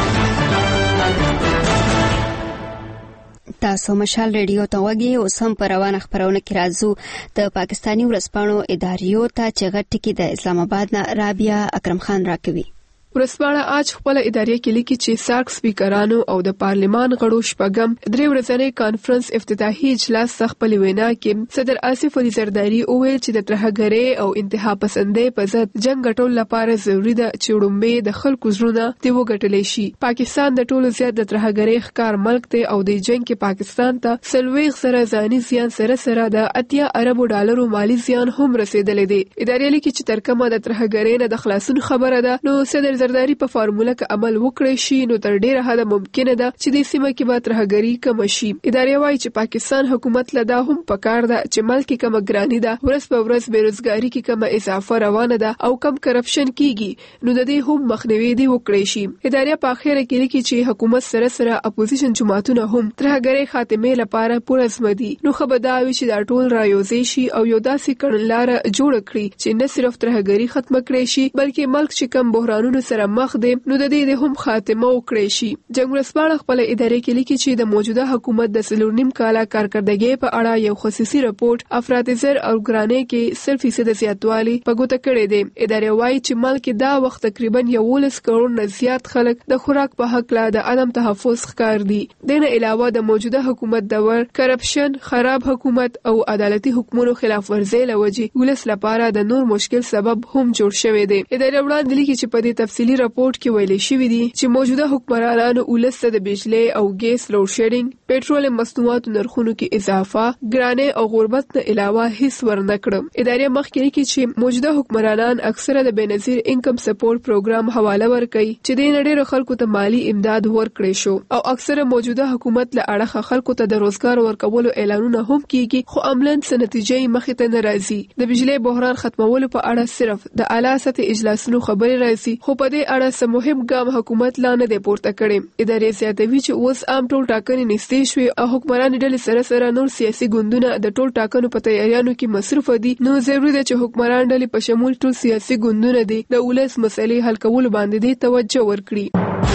تاسو مشال ریډیو ته وګورئ او سم پر روانه خبرونه کې راځو د پاکستانی ورسپانو اداریو ته چې غټ کې د اسلام آباد نه رابعه اکرم خان راکوي. ورسپانه آج خپل ادارې کې لیکي چې سارک سپیکرانو او د پارلیمان غړو شپږم درې ورځنی کانفرنس افتتاحي اجلاس خپل وینا کې صدر آصف علي زرداری وویل چې د ترهګرۍ او انتها پسندۍ په ضد جنگ غټول لپاره ضروری ده چې وړاندې د خلکو زړونه دی وګټل شي. پاکستان د ټولو زیات د ترهګرۍ ښکار ملک دی او د جنگ کې پاکستان ته سلويغ سره ځاني زیان سره سره د اتیا اربو ډالرو مالی زیان هم رسیدلې دی. ادارې لیکي چې ترکمه د ترهګرۍ نه د خلاصون خبره ده نو صدر زرداری په فارموله کې عمل وکړي شي نو تر ډیره حد ممکنه ده چې د سیمه کې به ترهګري کم شي. ادارې وايي چې پاکستان حکومت لدا هم پکار ده چې ملک کې کم ګرانی ده ورځ په ورځ بیروزګاری کې کم اضافه روانه ده او کم کرپشن کیږي نو د دې هم مخنیوي دی وکړي شي. ادارې په اخر کې لیکي چې حکومت سره سره اپوزیشن جماعتونه هم ترهګري خاتمه لپاره پرزم دي نو خبرداوي چې دا ټول رايوځي شي او یو داسې کړنلار جوړ کړي چې نه صرف ترهګري ختم کړي شي بلکې ملک چې کم بحرانونو سره مخ دی نو د دې هم خاتمه وکړي شي. جنگ ورسپانه خپل ادارې کې لیکي چې د موجوده حکومت د سلور نیم کاله کارکردګۍ په اړه یو خصوصي رپورت افراط زر او ګرانۍ کې صرف فیصد زیاتوالی په ګوته کړی دی. ادارې وايي چې ملک دا وخت تقریبا یولس کروڑ نه زیات خلک د خوراک په حق لا د عدم تحفظ ښکار دي. دنه علاوه د موجوده حکومت دور کرپشن خراب حکومت او عدالتي حکومتونو خلاف ورزي لوجي ولس لپاره د نور مشکل سبب هم جوړ شوی دی. ادارې وړاندې لیکي چې په دې تفصیلي رپورت کې ویل شوی دی چې موجوده حکمرانانو ولست د بجلی او ګیس لوډ شیډینګ پېټرول مصنوعاتو نرخونو کې اضافه ګرانه او غربت نه علاوه هیڅ ورنکړم. ادارې مخکې کې چې موجوده حکمرانان اکثره د بنظیر انکم سپورټ پروګرام حواله ورکړي چې د نړۍ خلکو ته مالی امداد ورکړي شو او اکثره موجوده حکومت له اړخه خلکو ته د روزګار ورکولو اعلانونه هم کیږي خو عملاً نتیجې مخې ته نه راځي. د بجلی بحران ختمولو په اړه صرف د اعلی سطح اجلاسونو خبرې راځي خو په دې اړه سم مهم ګام حکومت لا نه دی پورته کړی. ادارې زیاتوي چې اوس عام ټول ټاکنې نږدې شوې او حکمران ډلې سره سره نور سیاسي ګوندونه د ټول ټاکنو په تیاریانو کې مصروف دي نو ضروري ده چې حکمران ډلې په شمول ټول سیاسي ګوندونه دي د ولس مسلې حل کولو باندې دي توجه ورکړي.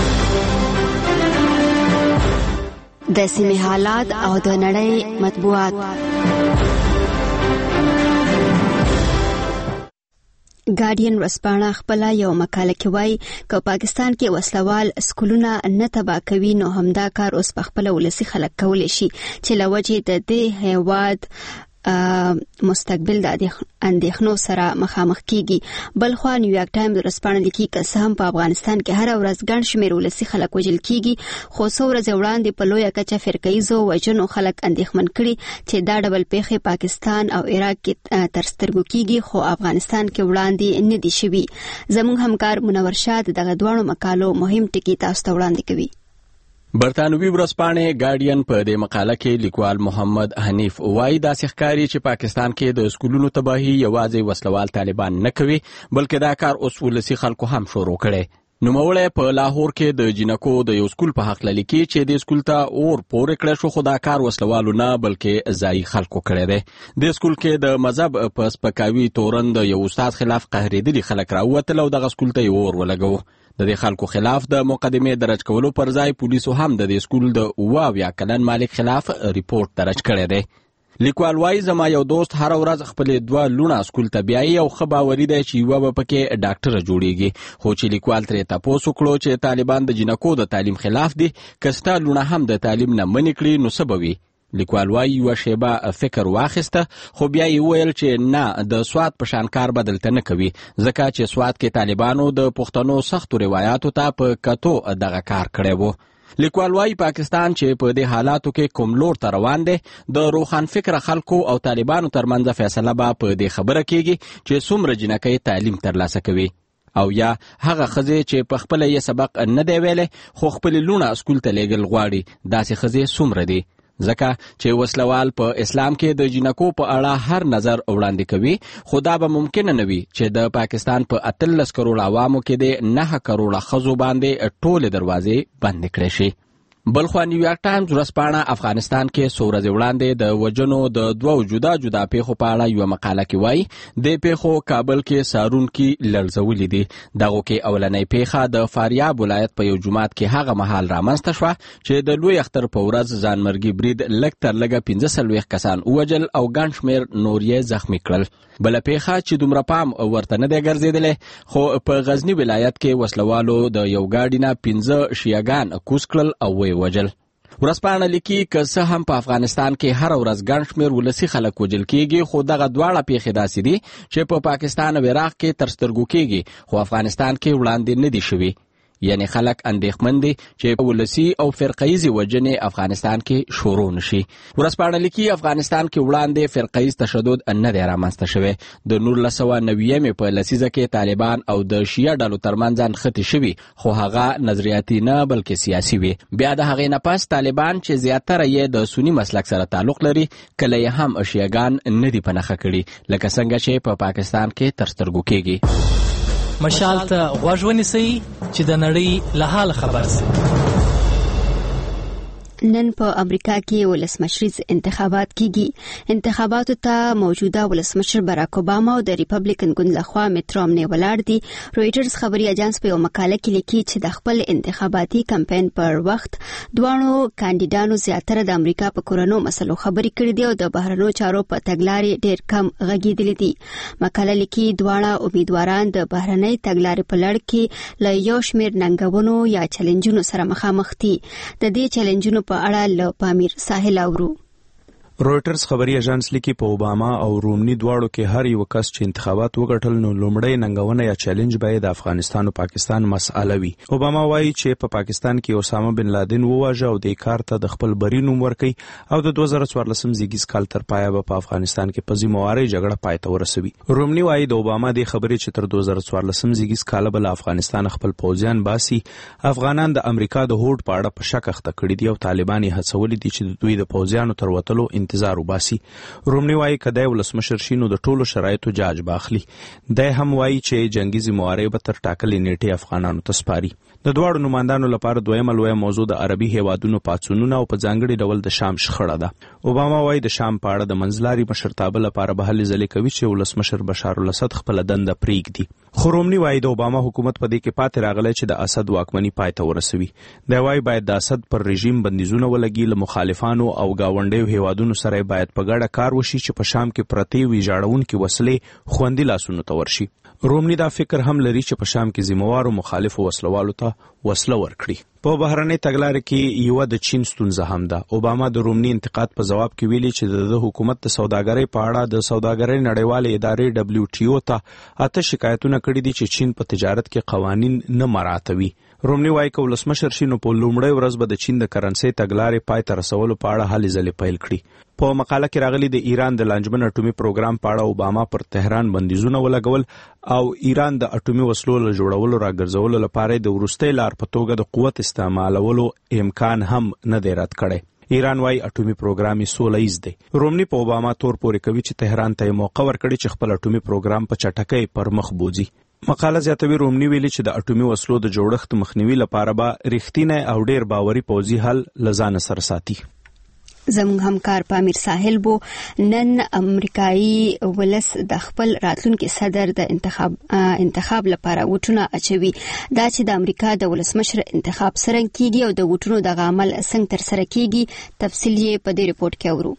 د سیمې حالات او د نړۍ مطبوعات. ګارډین ورسپانه خپل یو مقاله کې وایي چې پاکستان کې وسلوال سکولونه نه تبا کوي نو همدا کار اوس په خپل ولسی خلک کولی شي چې لوجه د دې هیواد مستقبل د اندېښنو سره مخامخ کیږي. بل خو نیویارک ټایمز ورسپانه لیکي چې هم په افغانستان کې هر ورځ ګڼ شمېر ولسی خلک وژل کیږي خو څو ورځې وړاندې په لویه کچه فرقه‌ایزو وژنو خلک اندېښمن کړي چې دا ډول پیښې پاکستان او عراق کې تر سترګو کیږي خو افغانستان کې وړاندې نه دي شوي. زموږ همکار منور شاه دغه دوه مقالو مهم ټکي تاسو ته وړاندې کوي. برتانوي ورځپاڼې ګارډین په دې مقاله کې لیکوال محمد حنیف وایي داسې ښکاري چې پاکستان کې د سکولونو تباهي یوازې وسلوال طالبان نه کوي بلکې دا کار اوس ولسي خلکو هم شروع کړي. نوموړی په لاهور کې د جنکو د یو سکول په حق لیکي چې د سکول ته اور پورې کړی شو، خو دا کار وسلوالو نه بلکې ځایي خلکو کړی دی. د سکول کې د مذهب په سپکاوي تورن د یو استاد خلاف قهرېدلي خلک راووتل او دغه سکول ته یې اور ولګاوه. د دې خلکو خلاف د مقدمې درج کولو پر ځای پولیسو هم د دې سکول د اوه اویا کلن مالک خلاف ریپورت درج کړی دی. لیکوال وایي زما یو دوست هر ورځ خپلې دوه لوڼه سکول ته بیایي او ښه باوري دی چې یوه به پکې ډاکټره جوړیږي، خو چې لیکوال ترې تپوس وکړو چې طالبان د جنکو د تعلیم خلاف دي، که ستا لوڼه هم د تعلیم نه منې کړي نو څه به وي؟ لیکوال وایي یوه شیبه فکر واخیسته، خو بیا یې وویل چې نه، د سوات په شان کار به دلته نه کوي، ځکه چې سوات کې طالبانو د پښتنو سختو روایاتو ته په کتو دغه کار کړی و. لیکوال وایي پاکستان چې په دې حالاتو کې کوم لور ته روان دی، د روښان فکره خلکو او طالبانو ترمنځ فیصله به په دې خبره کیږي چې څومره جنکۍ تعلیم ترلاسه کوي، او یا هغه ښځې چې په خپله یې سبق نه دی ویلی خو خپلې لوڼه سکول ته لیږل غواړي، داسې ښځې څومره دي؟ ځکه چې وسلوال په اسلام کې د جنکو په اړه هر نظر وړاندې کوي، خو دا به ممکنه نه وي چې د پاکستان په اتلس کروړ عوامو کې د نهه کروړه ښځو باندې ټولې دروازې بندې کړې شي. بلخوا نیویارک ټایمز ورځپاڼه افغانستان کې څو ورځې وړاندې د وژنو د دوو جدا جدا پیښو په اړه یوه مقاله کې وایي د پیښو کابل کې څارونکي لړزولي دي. دغو کې اولنۍ پیښه د فاریاب ولایت په یو جومات کې هغه مهال رامنځته شوه چې د لوی اختر په ورځ ځانمرګي برید لږ تر لږه پنځه څلوېښت کسان ووژل او ګڼ شمېر نور یې زخمي کړل. بله پیښه چې دومره پام ورته نه دی ګرځېدلی، خو په غزني ولایت کې وسلوالو د یو ګاډي نه پنځه شیعهګان کوز کړل او ویې وژل. ورځپاڼه لیکي که څه هم په افغانستان کې هر ورځ ګڼ شمېر ولسي خلک وژل کېږي، خو دغه دواړه پیښې داسې دي چې په پاکستان او عراق کې تر سترګو کېږي، خو افغانستان کې وړاندې نه دي شوي. یعنی خلک اندېښمن دي چې ولسي او فرقهیزې وژنې افغانستان کې شروع نشي. ورځپاڼه لیکي افغانستان کې وړاندې فرقهیز تشدد نه دی رامنځته شوی. د نولس سوه نویمې په لسیزه کې طالبان او د شیعه ډلو ترمنځ نښتې شوي، خو هغه نظریاتي نه بلکې سیاسي وي. بیا د هغې نه پس طالبان چې زیاتره یې د سني مسلک سره تعلق لري، کله یې هم شیعهګان نه دي په نښه کړي، لکه څنګه چې په پاکستان کې تر سترګو کېږي. مشال ته غوږ ونیسئ چې د نړۍ له حال خبر سي. نن په امریکا کې ولسمشریز انتخابات کیږي. انتخاباتو ته موجوده ولسمشر باراک اوباما او د ریپبلیکن ګوند لخوا میټ رومني ولاړ دي. رويټرز خبري اژانس په یو مقاله کې لیکي چې د خپل انتخاباتي کمپاین پر وخت دوانو کاندیدانو زیاتره د امریکا په کورونو مسلو خبري کړې دي او د بهرنیو چارو په تګلارې ډېر کم غږیدلې دي. مقاله لیکي دواړه امیدواران د بهرنۍ تګلارې په لړ کې له یو شمېر ننګونو یا چیلنجونو سره مخامخ دي. د دې چیلنجونو په اړه له پامیر ساحل اورو. رويټرز خبري اژانس لیکي په اوباما او رومني دواړو کې هر یو کس چې انتخابات وګټل نو لومړی ننګونه یا چیلنج به د افغانستان او پاکستان مسأله وي. اوباما وایي چې په پاکستان کې اسامه بن لادن وواژه او د کار ته د خپل بری نوم ورکړي او د دوه زره څوارلسم زیږیز کال تر پایه به په افغانستان کې په ذمہواري جګړه پای ته ورسوي. رومني وایي د اوباما د خبرې چې تر دوه زره څوارلسم زیږیز کال بل افغانستان خپل پوځیان باسي، افغانان د امریکا د هوډ په اړه په شک اخته کړي دي او طالبان یې هڅولي دي چې دوی د پوځیانو تر وتلو انتظار وباسي. رومني وایي کدی ولسمشر شي نو د ټولو شرایطو جاج باخلي. دی هم وایي چې جنگي ذمہواري به تر ټاکلې نیټې افغانانو ته سپاري. د دواړو نمائندانو لپاره دویمه لویه موضوع د عربي هیوادونو پاڅونونه او په ځانګړي ډول د شام شخړه ده. اوباما وایي د شام په اړه د منځلاري مشرتابه لپاره به هلې ځلې کوي چې ولسمشر بشار الاسد خپله دنده پرېږدي. خو رومني وایي د اوباما حکومت په دې کې پاتې راغلی چې د اسد واکمني پای ته ورسوي. دی وایي باید د اسد پر رژیم بندیزونه ولګي، له مخالفانو او ګاونډیو هیوادونو سره باید په ګډه کار وشي چې په شام کې پرتې وي ژاړونکې وسلې خوندي لاسونو ته ورشي. رومني دا فکر هم لري چې په شام کې ذمہوارو مخالفو وسلوالو ته وسله ورکړي. په بهرنۍ تګلارې کې یوه د چین ستونزه هم ده. اوباما د رومني انتقاد په ځواب کې ویلي چې د حکومت د سوداګرۍ په اړه د سوداګرۍ نړیوالې ادارې ډبلیو ټي او ته اته شکایتونه کړي دي چې چین په تجارت کې قوانین نه مراعاتوي. رومني وایي که ولسمشر شي نو په لومړۍ ورځ به د چین د کرنسۍ تګلارې پای ته رسولو په اړه هلې ځلې پیل کړي. په مقاله کې راغلي د ایران د لانجمن اټومي پروګرام په اړه اوباما پر تهران بندیزونه ولګول او ایران د اټومي وسلو له جوړولو راګرځولو لپاره د وروستۍ لار په توګه د قوت استعمالولو امکان هم نه دی رد کړی. ایران وايي اټومي پروګرام یې سوله ایز دی. رومني په اوباما تور پورې کوي چې تهران ته یې موقع ورکړي چې خپل اټومي پروګرام په چټکۍ پر مخ بوځي. مقاله زیاتوي رومني ویلي چې د اټومي وسلو د جوړښت مخنیوي لپاره به رښتینی او ډیر باوري پوځي حل لزان سره ساتي. زموږ همکار پامیر ساحل بو نن امریکایي ولس د خپل راتلونکي صدر د انتخاب انتخاب لپاره وټونه اچوي. دا چې د امریکا د ولسمشر انتخاب څنګه کیږي او د وټونو د عمل څنګه تر سره کیږي تفصیل یې په دې ریپورت کې اورو.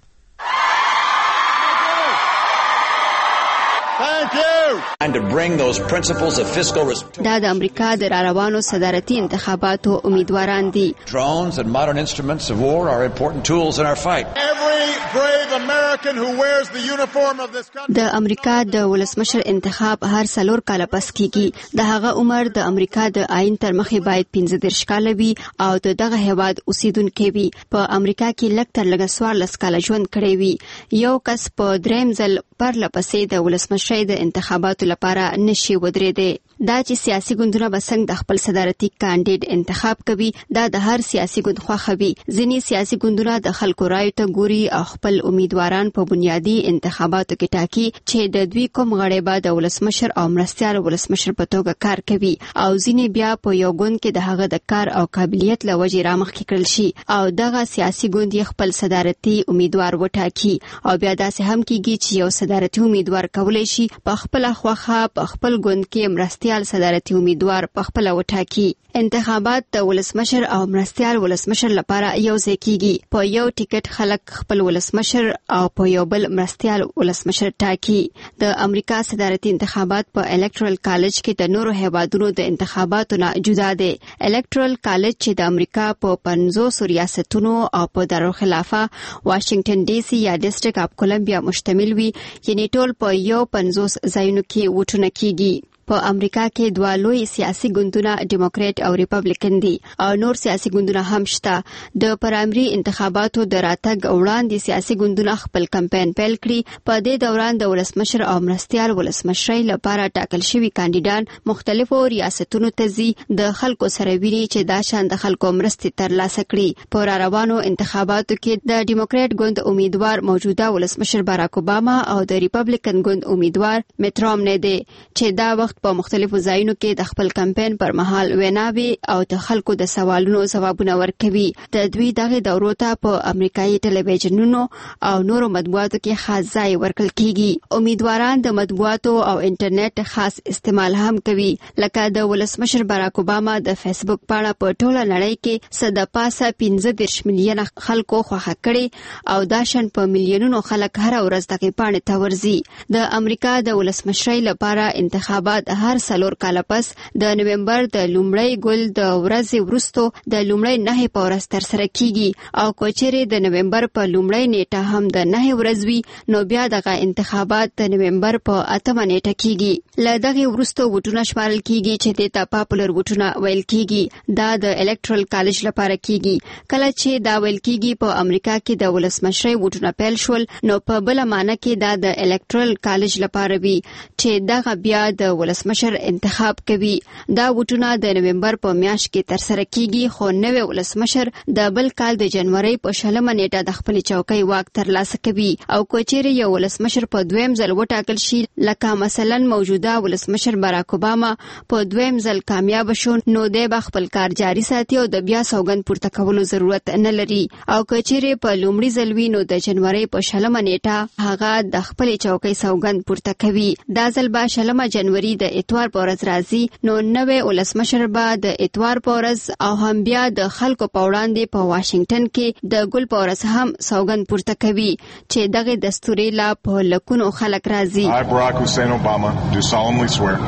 Thank you. And to bring those principles of fiscal دا د امریکا د راروانو صدارتي انتخاباتو امیدواران دي. Drones and modern instruments of war are important tools in our fight. Every brave American who wears the uniform of this country. د امریکا د ولسمشر انتخاب هر څلور کاله پس کیږي. د هغه عمر د امریکا د آئین تر مخې باید پنځه دېرش کاله وي او د دغه هیواد اوسیدونکي وي. په امریکا کې لږ تر لږه څوارلس کاله ژوند کړی وي. یو کس په دریم ځل پرله پسې د ولسمشر د انتخاباتو لپاره نشي ودرېدی. دا چې سیاسي ګوندونه به څنګه د خپل صدارتي کاندید انتخاب کوي دا د هر سیاسي ګوند خوښه وي. ځینې سیاسي ګوندونه د خلکو رایو ته ګوري او خپل امیدواران په بنیادی انتخاباتو کې ټاکي چې د دوی کوم غړي به د ولسمشر او مرستیال ولسمشر په توګه کار کوي او ځینې بیا په یو ګوند کې د هغه د کار او قابلیت له وجې رامخکې کړل شي او دغه سیاسي ګوند یې خپل صدارتي امیدوار وټاکي او بیا داسې هم کیږي چې یو صدارتي امیدوار کولای شي په خپل خوخه په خپل ګوند کې مرستیال صدارتي امیدوار په خپل وټاکي. انتخابات د ولسمشر او مرستیال ولسمشر لپاره یو ځای کیږي. په یو ټیکټ خلک خپل ولسمشر او په یو بل مرستیال ولسمشر ټاکي. د امریکا صدارتي انتخابات په الکټرال کالج کې د نورو هیوادونو د انتخاباتو نه جدا دي. الکټرال کالج چې د امریکا په پنځوس ریاستونو او په دارالخلافه واشنگټن ډي سي یا ډیسټریکټ اف کولمبیا مشتمل وي یعنی ټول په یو پنځوس ځایونو کې وټونه کیږي. په امریکا کې دوه لوی سیاسي ګوندونه ډیموکرات او ریپبلیکن دي او نور سیاسي ګوندونه هم شته. د پرایمري انتخاباتو د راتګ وړاندې سیاسي ګوندونه خپل کمپاین پیل کړي. په دې دوران د ولسمشر او مرستیال ولسمشرۍ لپاره ټاکل شوي کاندیدان مختلفو ریاستونو ته ځي د خلکو سره ویني چې دا شان د خلکو مرستې ترلاسه کړي. په راروانو انتخاباتو کې د ډیموکرات ګوند امیدوار موجوده ولسمشر باراک اوباما او د ریپبلیکن ګوند امیدوار میټ رومني دي چې دا وخت په مختلفو ځایونو کې د خپل کمپاین پر مهال ویناوي او د خلکو د سوالونو ځوابونه ورکوي. د دوی دغه دورو ته په امریکایي ټلویزیونونو او نورو مطبوعاتو کې خاص ځای ورکړل کیږي. امیدواران د مطبوعاتو او انټرنیټ خاص استعمال هم کوي. لکه د ولسمشر باراک اوباما د فیسبوک پاڼه په ټوله نړۍ کې صد پاسه پنځه دېرش میلیونه خلکو خوښه کړي او دا شان په میلیونونو خلک هر ورځ دغه پاڼې ته ورځي. د امریکا د ولسمشرۍ لپاره انتخابات هر څلور کاله پس د نومبر د لومړۍ ګل د ورځې وروسته د لومړۍ نهه په ورځ تر سره کیږي او کوچېره د نومبر په لومړۍ نیټه هم د نهه ورځ وي نو بیا دغه انتخابات د نومبر په اتمه نیټه کیږي. له دغه وروسته وټونه شمارل کیږي چې د پاپولر وټونه ویل کیږي. دا د الکټرال کالج لپاره کیږي. کله چې دا ویل کیږي په امریکا کې د ولسمشرۍ وټونه پیل شول نو په بل معنی کې دا د الکټرال کالج لپاره وي چې دغه بیا د ولسمشر انتخاب کوي. دا وټونه د نومبر په میاشت کې تر سره کیږي خو نوې ولسمشر د بل کال د جنوري په شلمه نیټه د خپل چوکۍ واک ترلاسه کوي او کوچېره یو ولسمشر په دویم ځل وټاکل شي لکه مثلا موجوده ولسمشر باراک اوباما په دویم ځل کامیاب شو نو د خپل کار جاري ساتي او د بیا سوګند پورته کولو ضرورت نه لري او کوچېره په لومړي ځل وینو د جنوري په شلمه نیټه هغه د خپل چوکۍ سوګند پورته کوي. دا ځل به شلمه جنوري د اتوار په ورځ راځي نو نوې ولسمشر به د اتوار په ورځ او هم بیا د خلکو په وړاندې په واشنگټن کې د ګل په ورځ هم سوګند پورته کوي چې دغه دستوري لا په لکونو خلک راځي. I, Barack Hussein Obama, do solemnly swear.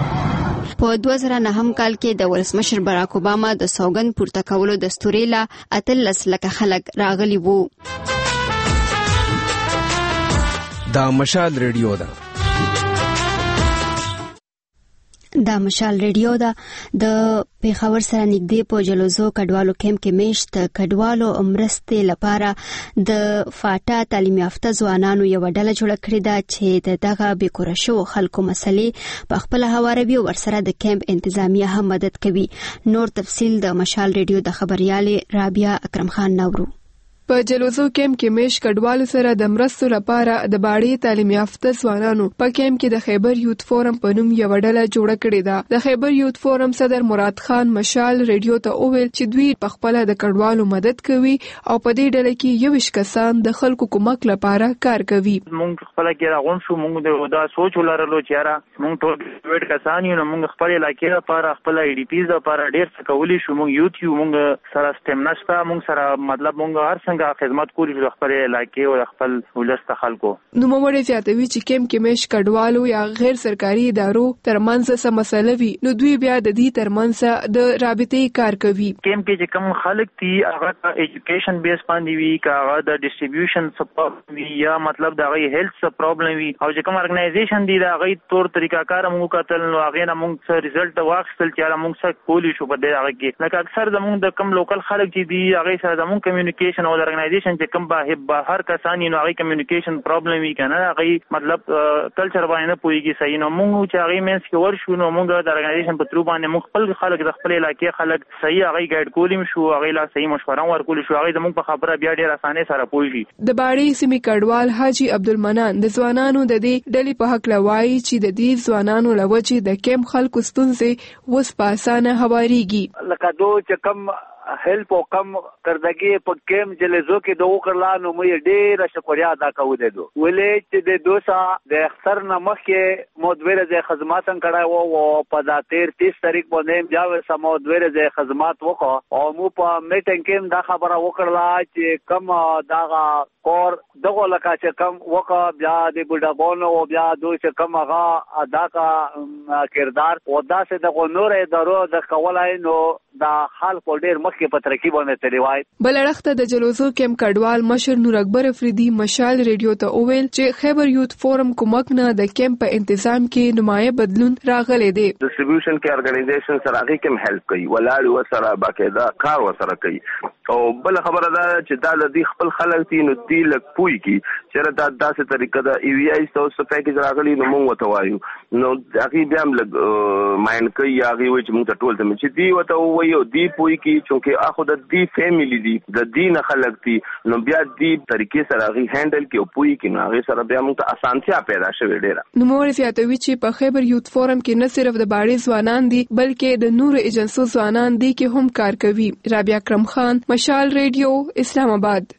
په دوه زره نهم کال کې د ولسمشر باراک اوباما د سوګند پورته کولو دستوري لا اتلس لکه خلک راغلي وو. دا مشال ریډیو ده. دا مشال ریډیو ده. د پیښور سره نږدې په جلوزو کډوالو کیمپ کې میشت کډوالو مرستې لپاره د فاټا تعلیم یافته ځوانانو یو ډله جوړه کړې ده چې دغه بیکوره شوو خلکو مسلې په خپل هواروي او ورسره د کیمپ انتظامیه هم مدد کوي. نور تفصیل د مشال ریډیو د خبريالې رابعه اکرم خان نورو. په جلوزو کیمپ کې میش کډوالو سره د مرستو لپاره د باړې تعلیم یافته ځوانانو په کیمپ کې د خیبر یوت فورم په نوم یو ډله جوړه کړې ده. د خیبر یوت فورم صدر مراد خان مشال ریډیو ته وویل چې دوی په خپل د کډوالو مدد کوي او په دې ډله کې یو ویش کسان د خلکو کومک لپاره کار کوي. موږ خپل کې راغون شو، موږ دا سوچ ولرلو چې را موږ ټول ویټ کسان یو، موږ خپل علاقې لپاره خپل ای ډي پیز لپاره ډیر څه کولی شو. موږ یوت یو، موږ سره سټیم نشته، موږ سره مطلب موږ هر څنګه خدمت کولی شو خپل علاقې او خپل ولست خلکو. نو موري زیاتوي چې کیمپ کې میش کډوالو یا غیر سرکاري ادارو ترمنځ څه مسله وي، نو دوی بیا د دې ترمنځ د رابطې کار کوي. کیمپ کې چې کوم خلک دي هغه ایجوکیشن بیس باندې وي، هغه د ډیسټریبیوشن سپورټ وي یا مطلب د هغه هیلث څه پرابلم وي، او چې کوم ارګنایزیشن دي دا هغه تور طریقه کار موږ کتل نو هغه نه موږ څه ریزلټ واخیستل چې موږ څه کولی شو په دې هغه کې. لکه اکثر زموږ د کوم لوکل خلک چې دي هغه سره زموږ کمیونیکیشن او د ارګنایزیشن چې کوم به هر کسان نو هغه کمیونیکیشن پرابلم وي کنه، هغه مطلب کلچر باندې نه پويږي صحیح. نو موږ چې هغه مینس کې ورشو نو موږ د ارګنایزیشن په ترو باندې موږ خپل خلک د خپل علاقې خلک صحیح هغه ګایډ کولیم شو، هغه لا صحیح مشوره ورکول شو، هغه زموږ په خبره بیا ډیر اسانه سره پويږي. د باړې سیمې کډوال حاجی عبدالمنان د ځوانانو د دې ډلې په حق لوي چې د دې ځوانانو لوجه د کیمپ خلکو ستونزې وس په اسانه هواريږي. لکه دوه چې کم هیلپ او کم کردګي په کیم جلزو کې دوه کړلا نو مې ډېر شکریا ادا کوو دې دو ولې چې د دوسا د اختر نمخ کې مودویره د خدماتن کړه او په دا تیر تیس تاریخ باندې بیا سمودویره د خدمات وکړه او مو په میټینګ کې دا خبره وکړه چې کم داغه کور دغه لکه چې کم وکړه بیا د بډاګونو او بیا دوی چې کم هغه ادا کا کردار او دا سه د نور ادارو د کولای نو دا حال په ډېر مخ کې په ترکیب باندې تریوای. بلړخته د جلوزو کیمپ کډوال مشر نور اکبر افریدي مشال ریډیو ته وویل چې خیبر یوت فورم کومک نه د کیمپ په تنظیم کې نمایه بدلون راغلی دی. ډیسټریبیوشن کې ارګنایزیشن سره هغه کوم هیلپ کوي، ولاړ و سره باقاعده کار و سره کوي. او بل خبره ده چې دا د خپل خلک دي نو دی لک پوي کی چې دا داسې طریقه دا ای وی آی تاسو ته کې راغلی نو موږ وته وایو نو هغه بیا موږ ماین کوي هغه وي چې موږ ته ټول ته چې دی وته وایو دی پوي کی چې اخو د دی فیملی دی د دین خلک دي نو بیا دی طریقې سره هغه هندل کې او پوي کی نو هغه سره بیا موږ ته اسانتیا پیدا شوه ډیره. نو مور زیاتوي چې په خیبر یوت فورم کې نه صرف د باړې ځوانان دي بلکې د نور ایجنسو ځوانان دي کې هم کار کوي. رابعه اکرم خان، مشال ریډیو، اسلام آباد.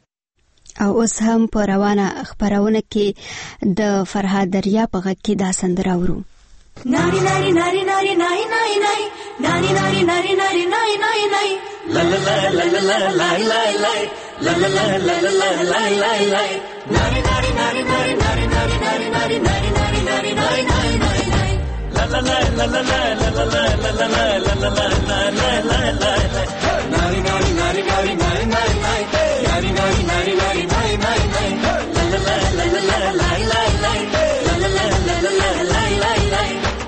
او اوس هم په روانه خبرونه کې د فرهاد دریا په غږ کې دا سندره اورو. ناری ناری ناری ناری ناری ناری ناری ناری ناری ناری ناری ناری ناری ناری لا لا لا لا لا لا لا لا لا لا لا لا لا لا لا لا لا ناری ناری ناری ناری ناری ناری ناری ناری ناری ناری ناری ناری ناری ناری لا لا لا لا لا لا لا لا لا لا لا لا لا لا لا لا لا ناری ناری ناری ناری ناری ناری ناری ناری ناری ناری ناری ناری ناری لا لا لا لا لا لا لا لا لا لا لا لا لا لا لا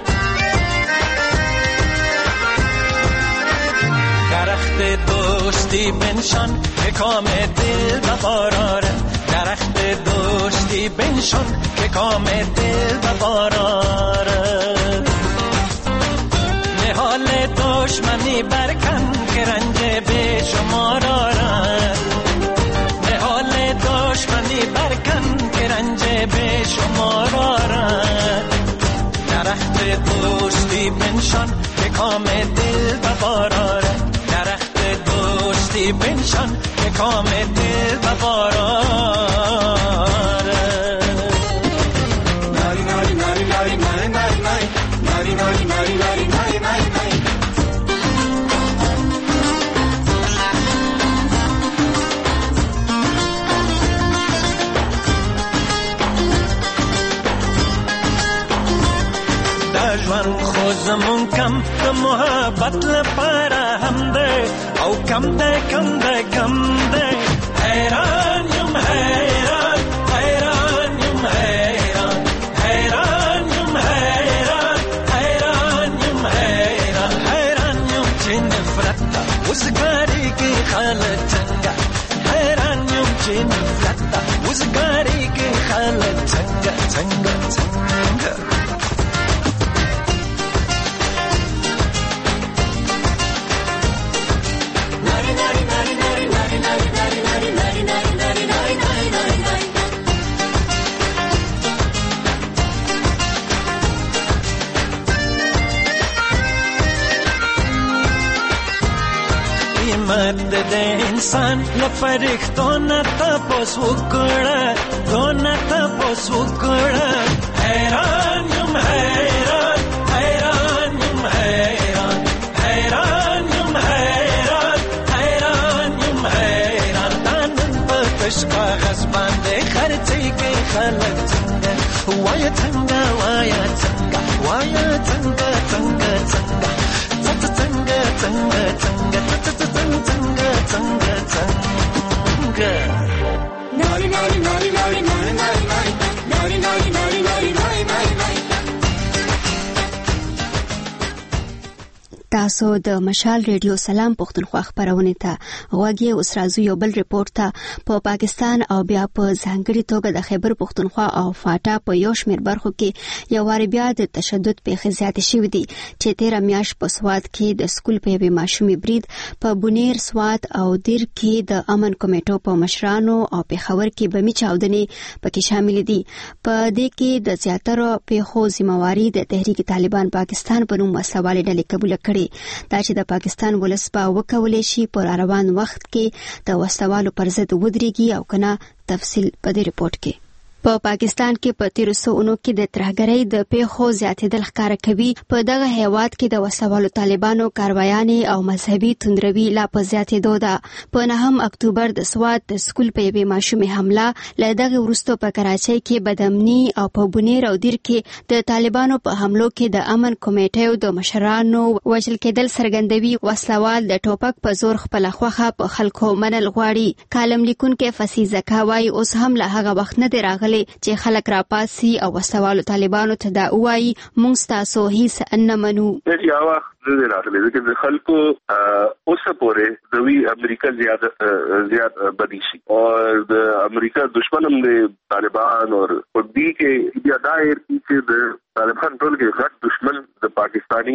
درخت دوستی بنشان که کام دل بباراره درخت دوستی بنشان که کام دل بباراره نهال دشمنی برکن که رنج به شمار آرد نهال دشمنی برکن که رنج به شمار آرد درخت دوستی بنشان که کام دل بباراره درخت دوستی بنشان که کام دل بباراره ناری ناری ناری ناری ناری ناری ناری ناری ناری ناری ناری ناری ناری ژوند خو زمون کم د محبت لپاره هم ده او کم ده کم ده کم ده حیران یم حیران حیران یم حیران حیران یم حیران حیران یم حیران حیران یم چې نفرت ده وزګاری کې خلک څنګه حیران یم چې نفرت ده وزګاری کې خلک څنګه څنګه څنګه nari nari nari nari nari nari nari nari nari د انسان لپاره نه تاسو وکړه دونه تاسو وکړه حیران یم حیران حیران یم حیران حیران یم حیران حیران یم حیران تانن په تشکا غس باندې خرڅي کې خلک څنګه وایا څنګه وایا څنګه وایا څنګه څنګه څنګه څنګه څنګه څنګه څنګه څنګه څنګه څنګه nari nari nari nari nari nari nari nari nari nari nari nari nari تاسو د مشال ریډیو سلام پښتونخوا خبرونه ته غوږی اوس راځو یو بل ریپورت ته په پاکستان او بیا په ځانګړي توګه د خیبر پښتونخوا او فاټا په یو شمېر برخو کې یو واری بیا د تشدد پیښې زیاتې شوې دي چې تیره میاشت په سواد کې د سکول په یوې ماشومې برید په بونیر سواد او دیر کې د امن کمیټو په مشرانو او پیښور کې بمي چاودنې پکې شامل دي. په دې کې د زیاتره پیښو ذمہواری د تحریک طالبان پاکستان په نوم وسوالې ډلې قبول کړي دا چې د پاکستان ولس په وکولې شي پر روان وخت کې د وسوالو پر ضد ودرېږي او کنه تفصیل په دې ریپورت کې. په پاکستان کې په تیر سوونو کې د ترهګرۍ د پیښو زیاتېدل ښکاره کوي. په دغه هیواد کې د وسوالو طالبانو کاروایانې او مذهبي توندروي لا په زیاتېدو ده. په نهم اکتوبر د سواد د سکول په یوې ماشومې حمله له دغه وروسته په کراچۍ کې بدامني او په بونیر او دیر کې د طالبانو په حملو کې د امن کمیټو د مشرانو وژل کېدل څرګندوي. وسلوال د ټوپک په زور خپل خوخه په خلکو منل غواړي. کالم لیکونکي فسیزه کاوای اوس هم له هغه وخت نه دی راغلی چې خلک راپاسي او وسوالو طالبانو ته دا وایي موږ تاسو هیڅ نه منو. دا وخت د راغلي چې خلکو اوسه پورې د وی امریکا زیات زیات بدی شي او د امریکا دشمن هم د طالبان او په دې کې بیا دایر چې د طالبان ټول کې غټ دشمن د پاکستانی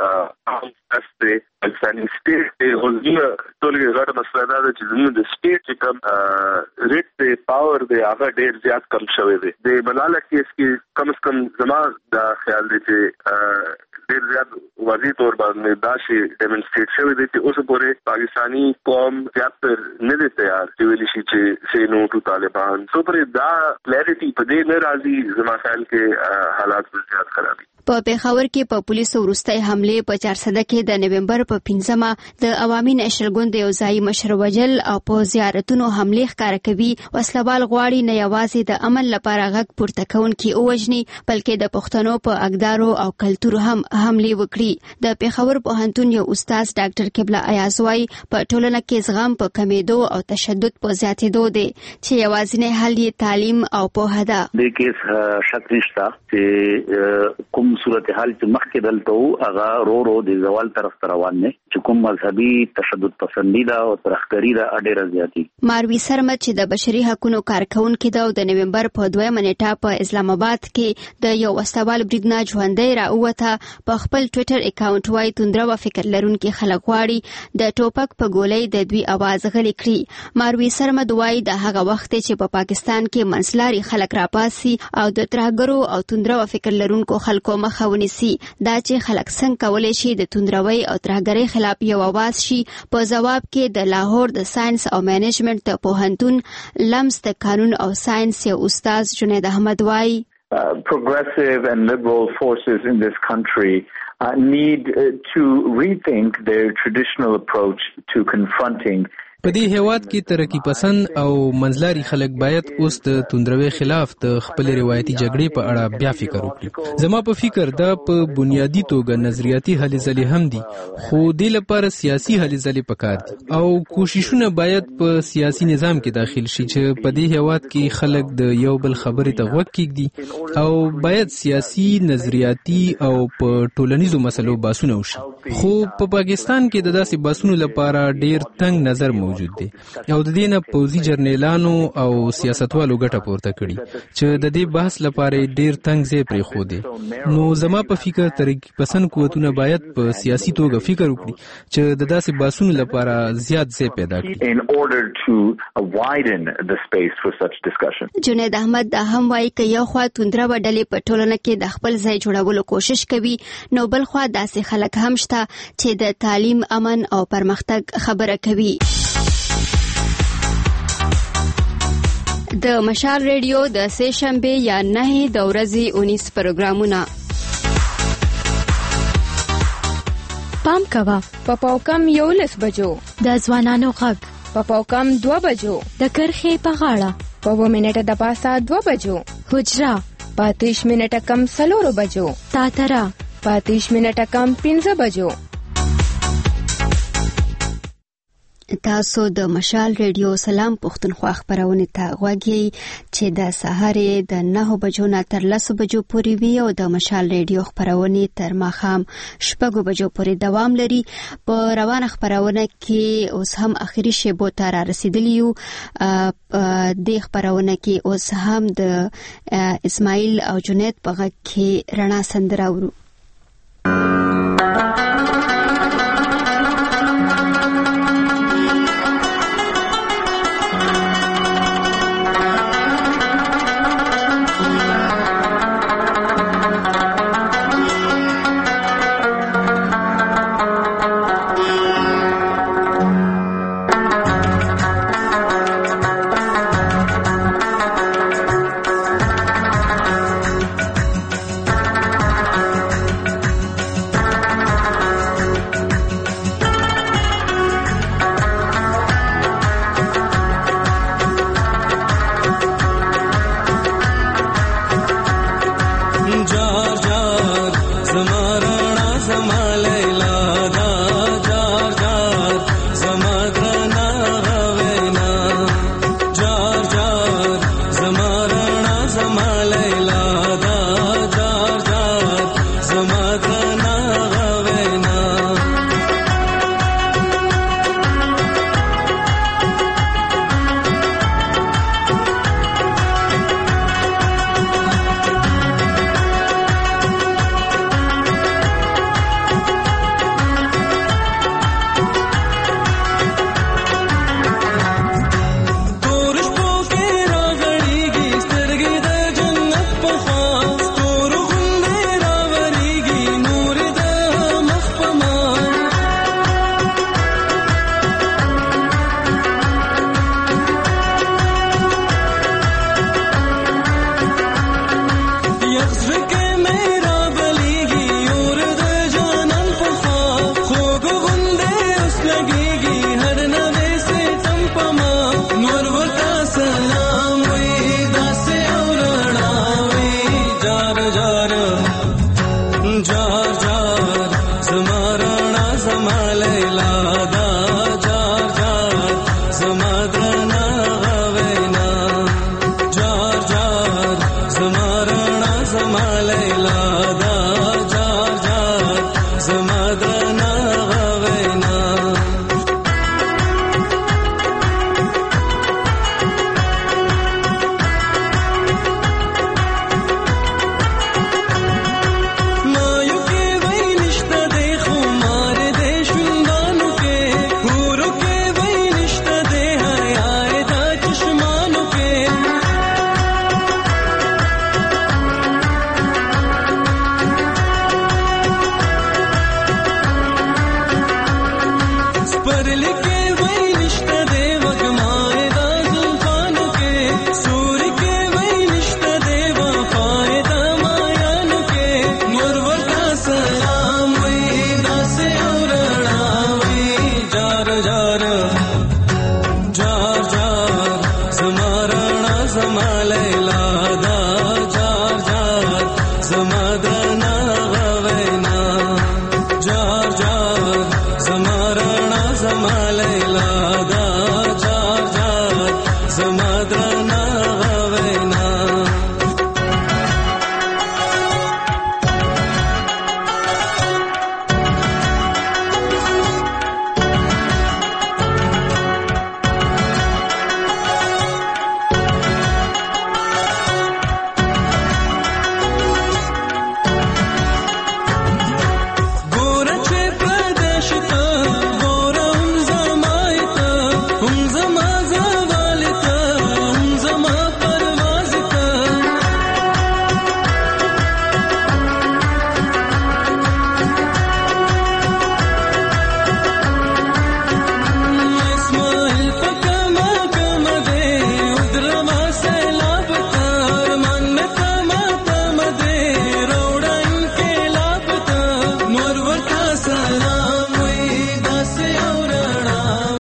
عام استه پاکستانی سټیټ او ځینې ټول کې غټ مسله ده چې زموږ د سټیټ چې کوم ریټ د پاور د هغه ډیر زیات کم شوی دی. د ملاله کیس کې کم از کم زما دا خیال دی چې ډیر زیات واضح تور باندې دا شی ډیمونستریټ شوی دی چې اوس پورې پاکستانی قوم زیات تر نه دی تیار چې ویل شي چې سي نو ټو طالبان. سو پر دا کلیریټي په دې نه راځي زما خیال کې حالات زیات خراب دي. په پیښور کې په پولیسو وروستۍ حمله په چارسده کې د نومبر په پنځمه د عوامي نشل ګوند یو ځای مشر وجل او په زیارتونو حمله ښکار کوي. وسلوال غواړي نه یوازې د عمل لپاره غږ پورته کوونکي اوجني بلکې د پښتنو په اقدارو او کلتور هم حمله وکړي. د پیښور پوهنتون یو استاد ډاکټر قبله ایازوی په ټولنه کې زغم په کمیدو او تشدد په زیاتېدو دی چې یوازینی حل یې تعلیم او پوهه ده. د کیس شک نشته چې کوم صورتحال چې مخکې دلته هغه رو رو د زوال طرف ته روان نه چې کوم مذهبي تشدد پسندیده او ترهګری ده اډیره زیاتی. ماروي سرمد چې د بشري حقوقو کارکونکو د د نومبر په دویمه نیټه په اسلام آباد کې د یو وسوال برید نه ژوندۍ راووته په خپل ټوئیټر اکاونټ وای توندرو فکر لرونکي خلک غواړي د ټوپک په ګولۍ د دوی आवाज غلي کړي. ماروي سرمد وای د هغه وخت چې په پاکستان کې منځلاري خلک راپاسي او د ترهګرو او توندرو فکر لرونکو خلکو مخه ونیسي. دا چې خلک څنګه کولای شي د توندروي او ترهګرۍ خلاف یو आवाज شي. په جواب کې د لاهور د ساينس او مینجمنت د پوهنتون لمس د قانون او ساينس یو استاد جنید احمد وای Uh, progressive and liberal forces in this country uh, need uh, to rethink their traditional approach to confronting په دې هیواد کې ترقی پسند او منځلاري خلک باید اوس د توندروي خلاف د خپل روایتي جګړې په اړه بیا فکر وکړي. زما په فکر دا په بنیادی توګه نظریاتي هلې ځلې هم دي خو د لپاره سیاسي هلې ځلې پکار دي او کوششونه باید په سیاسي نظام کې داخل شي چې په دې هیواد کې خلک د یو بل خبرې ته غوږ کېږدي او باید سیاسي نظریاتي او په ټولنیزو مسلو باسونه وشي. خو په پاکستان کې د داسې باسونو لپاره ډیر تنگ نظر موجود موجود دي او د دې نه پوزي جرنیلانو او سیاستوالو ګټه پورته کړي چې د دې بحث لپاره ډیر تنگ ځای پرې خو دي. نو زما په فکر ترقی پسند قوتونه باید په سیاسي توګه فکر وکړي چې د داسې بحثونو لپاره زیات ځای پیدا کړي in order to widen the space for such discussion. جنید احمد دا هم وایي چې یو خوا توندره وډلې په ټولنه کې د خپل ځای جوړولو کوشش کوي نو بل خوا داسې خلک هم شته چې د تعلیم امن او پرمختګ خبره کوي. د مشال ریډیو د سه شنبه یا نه د ورځې انیس پروګرامونه پام کوا په پاوکم یو لس بجو د ځوانانو غږ په پاوکم دو بجو د کرخې په غاړه په و منټه د پاسه دو بجو حجرا پاتیش منټه کم سلورو بجو تاترا پاتیش منټه کم پنځه بجو. تاسو د مشال ریډیو سلام پښتونخوا خبرونه ته غوږی چې د سهار د نه بجو نه تر لس بجو پورې وي او د مشال ریډیو خبرونه تر ماښام شپږ بجو پورې دوام لري. په روانه خبرونه کې اوس هم اخیری شیبو ته را رسیدلی یو. د خبرونه کې اوس هم د اسماعیل او جنید په غږ کې رڼا سندره ورو.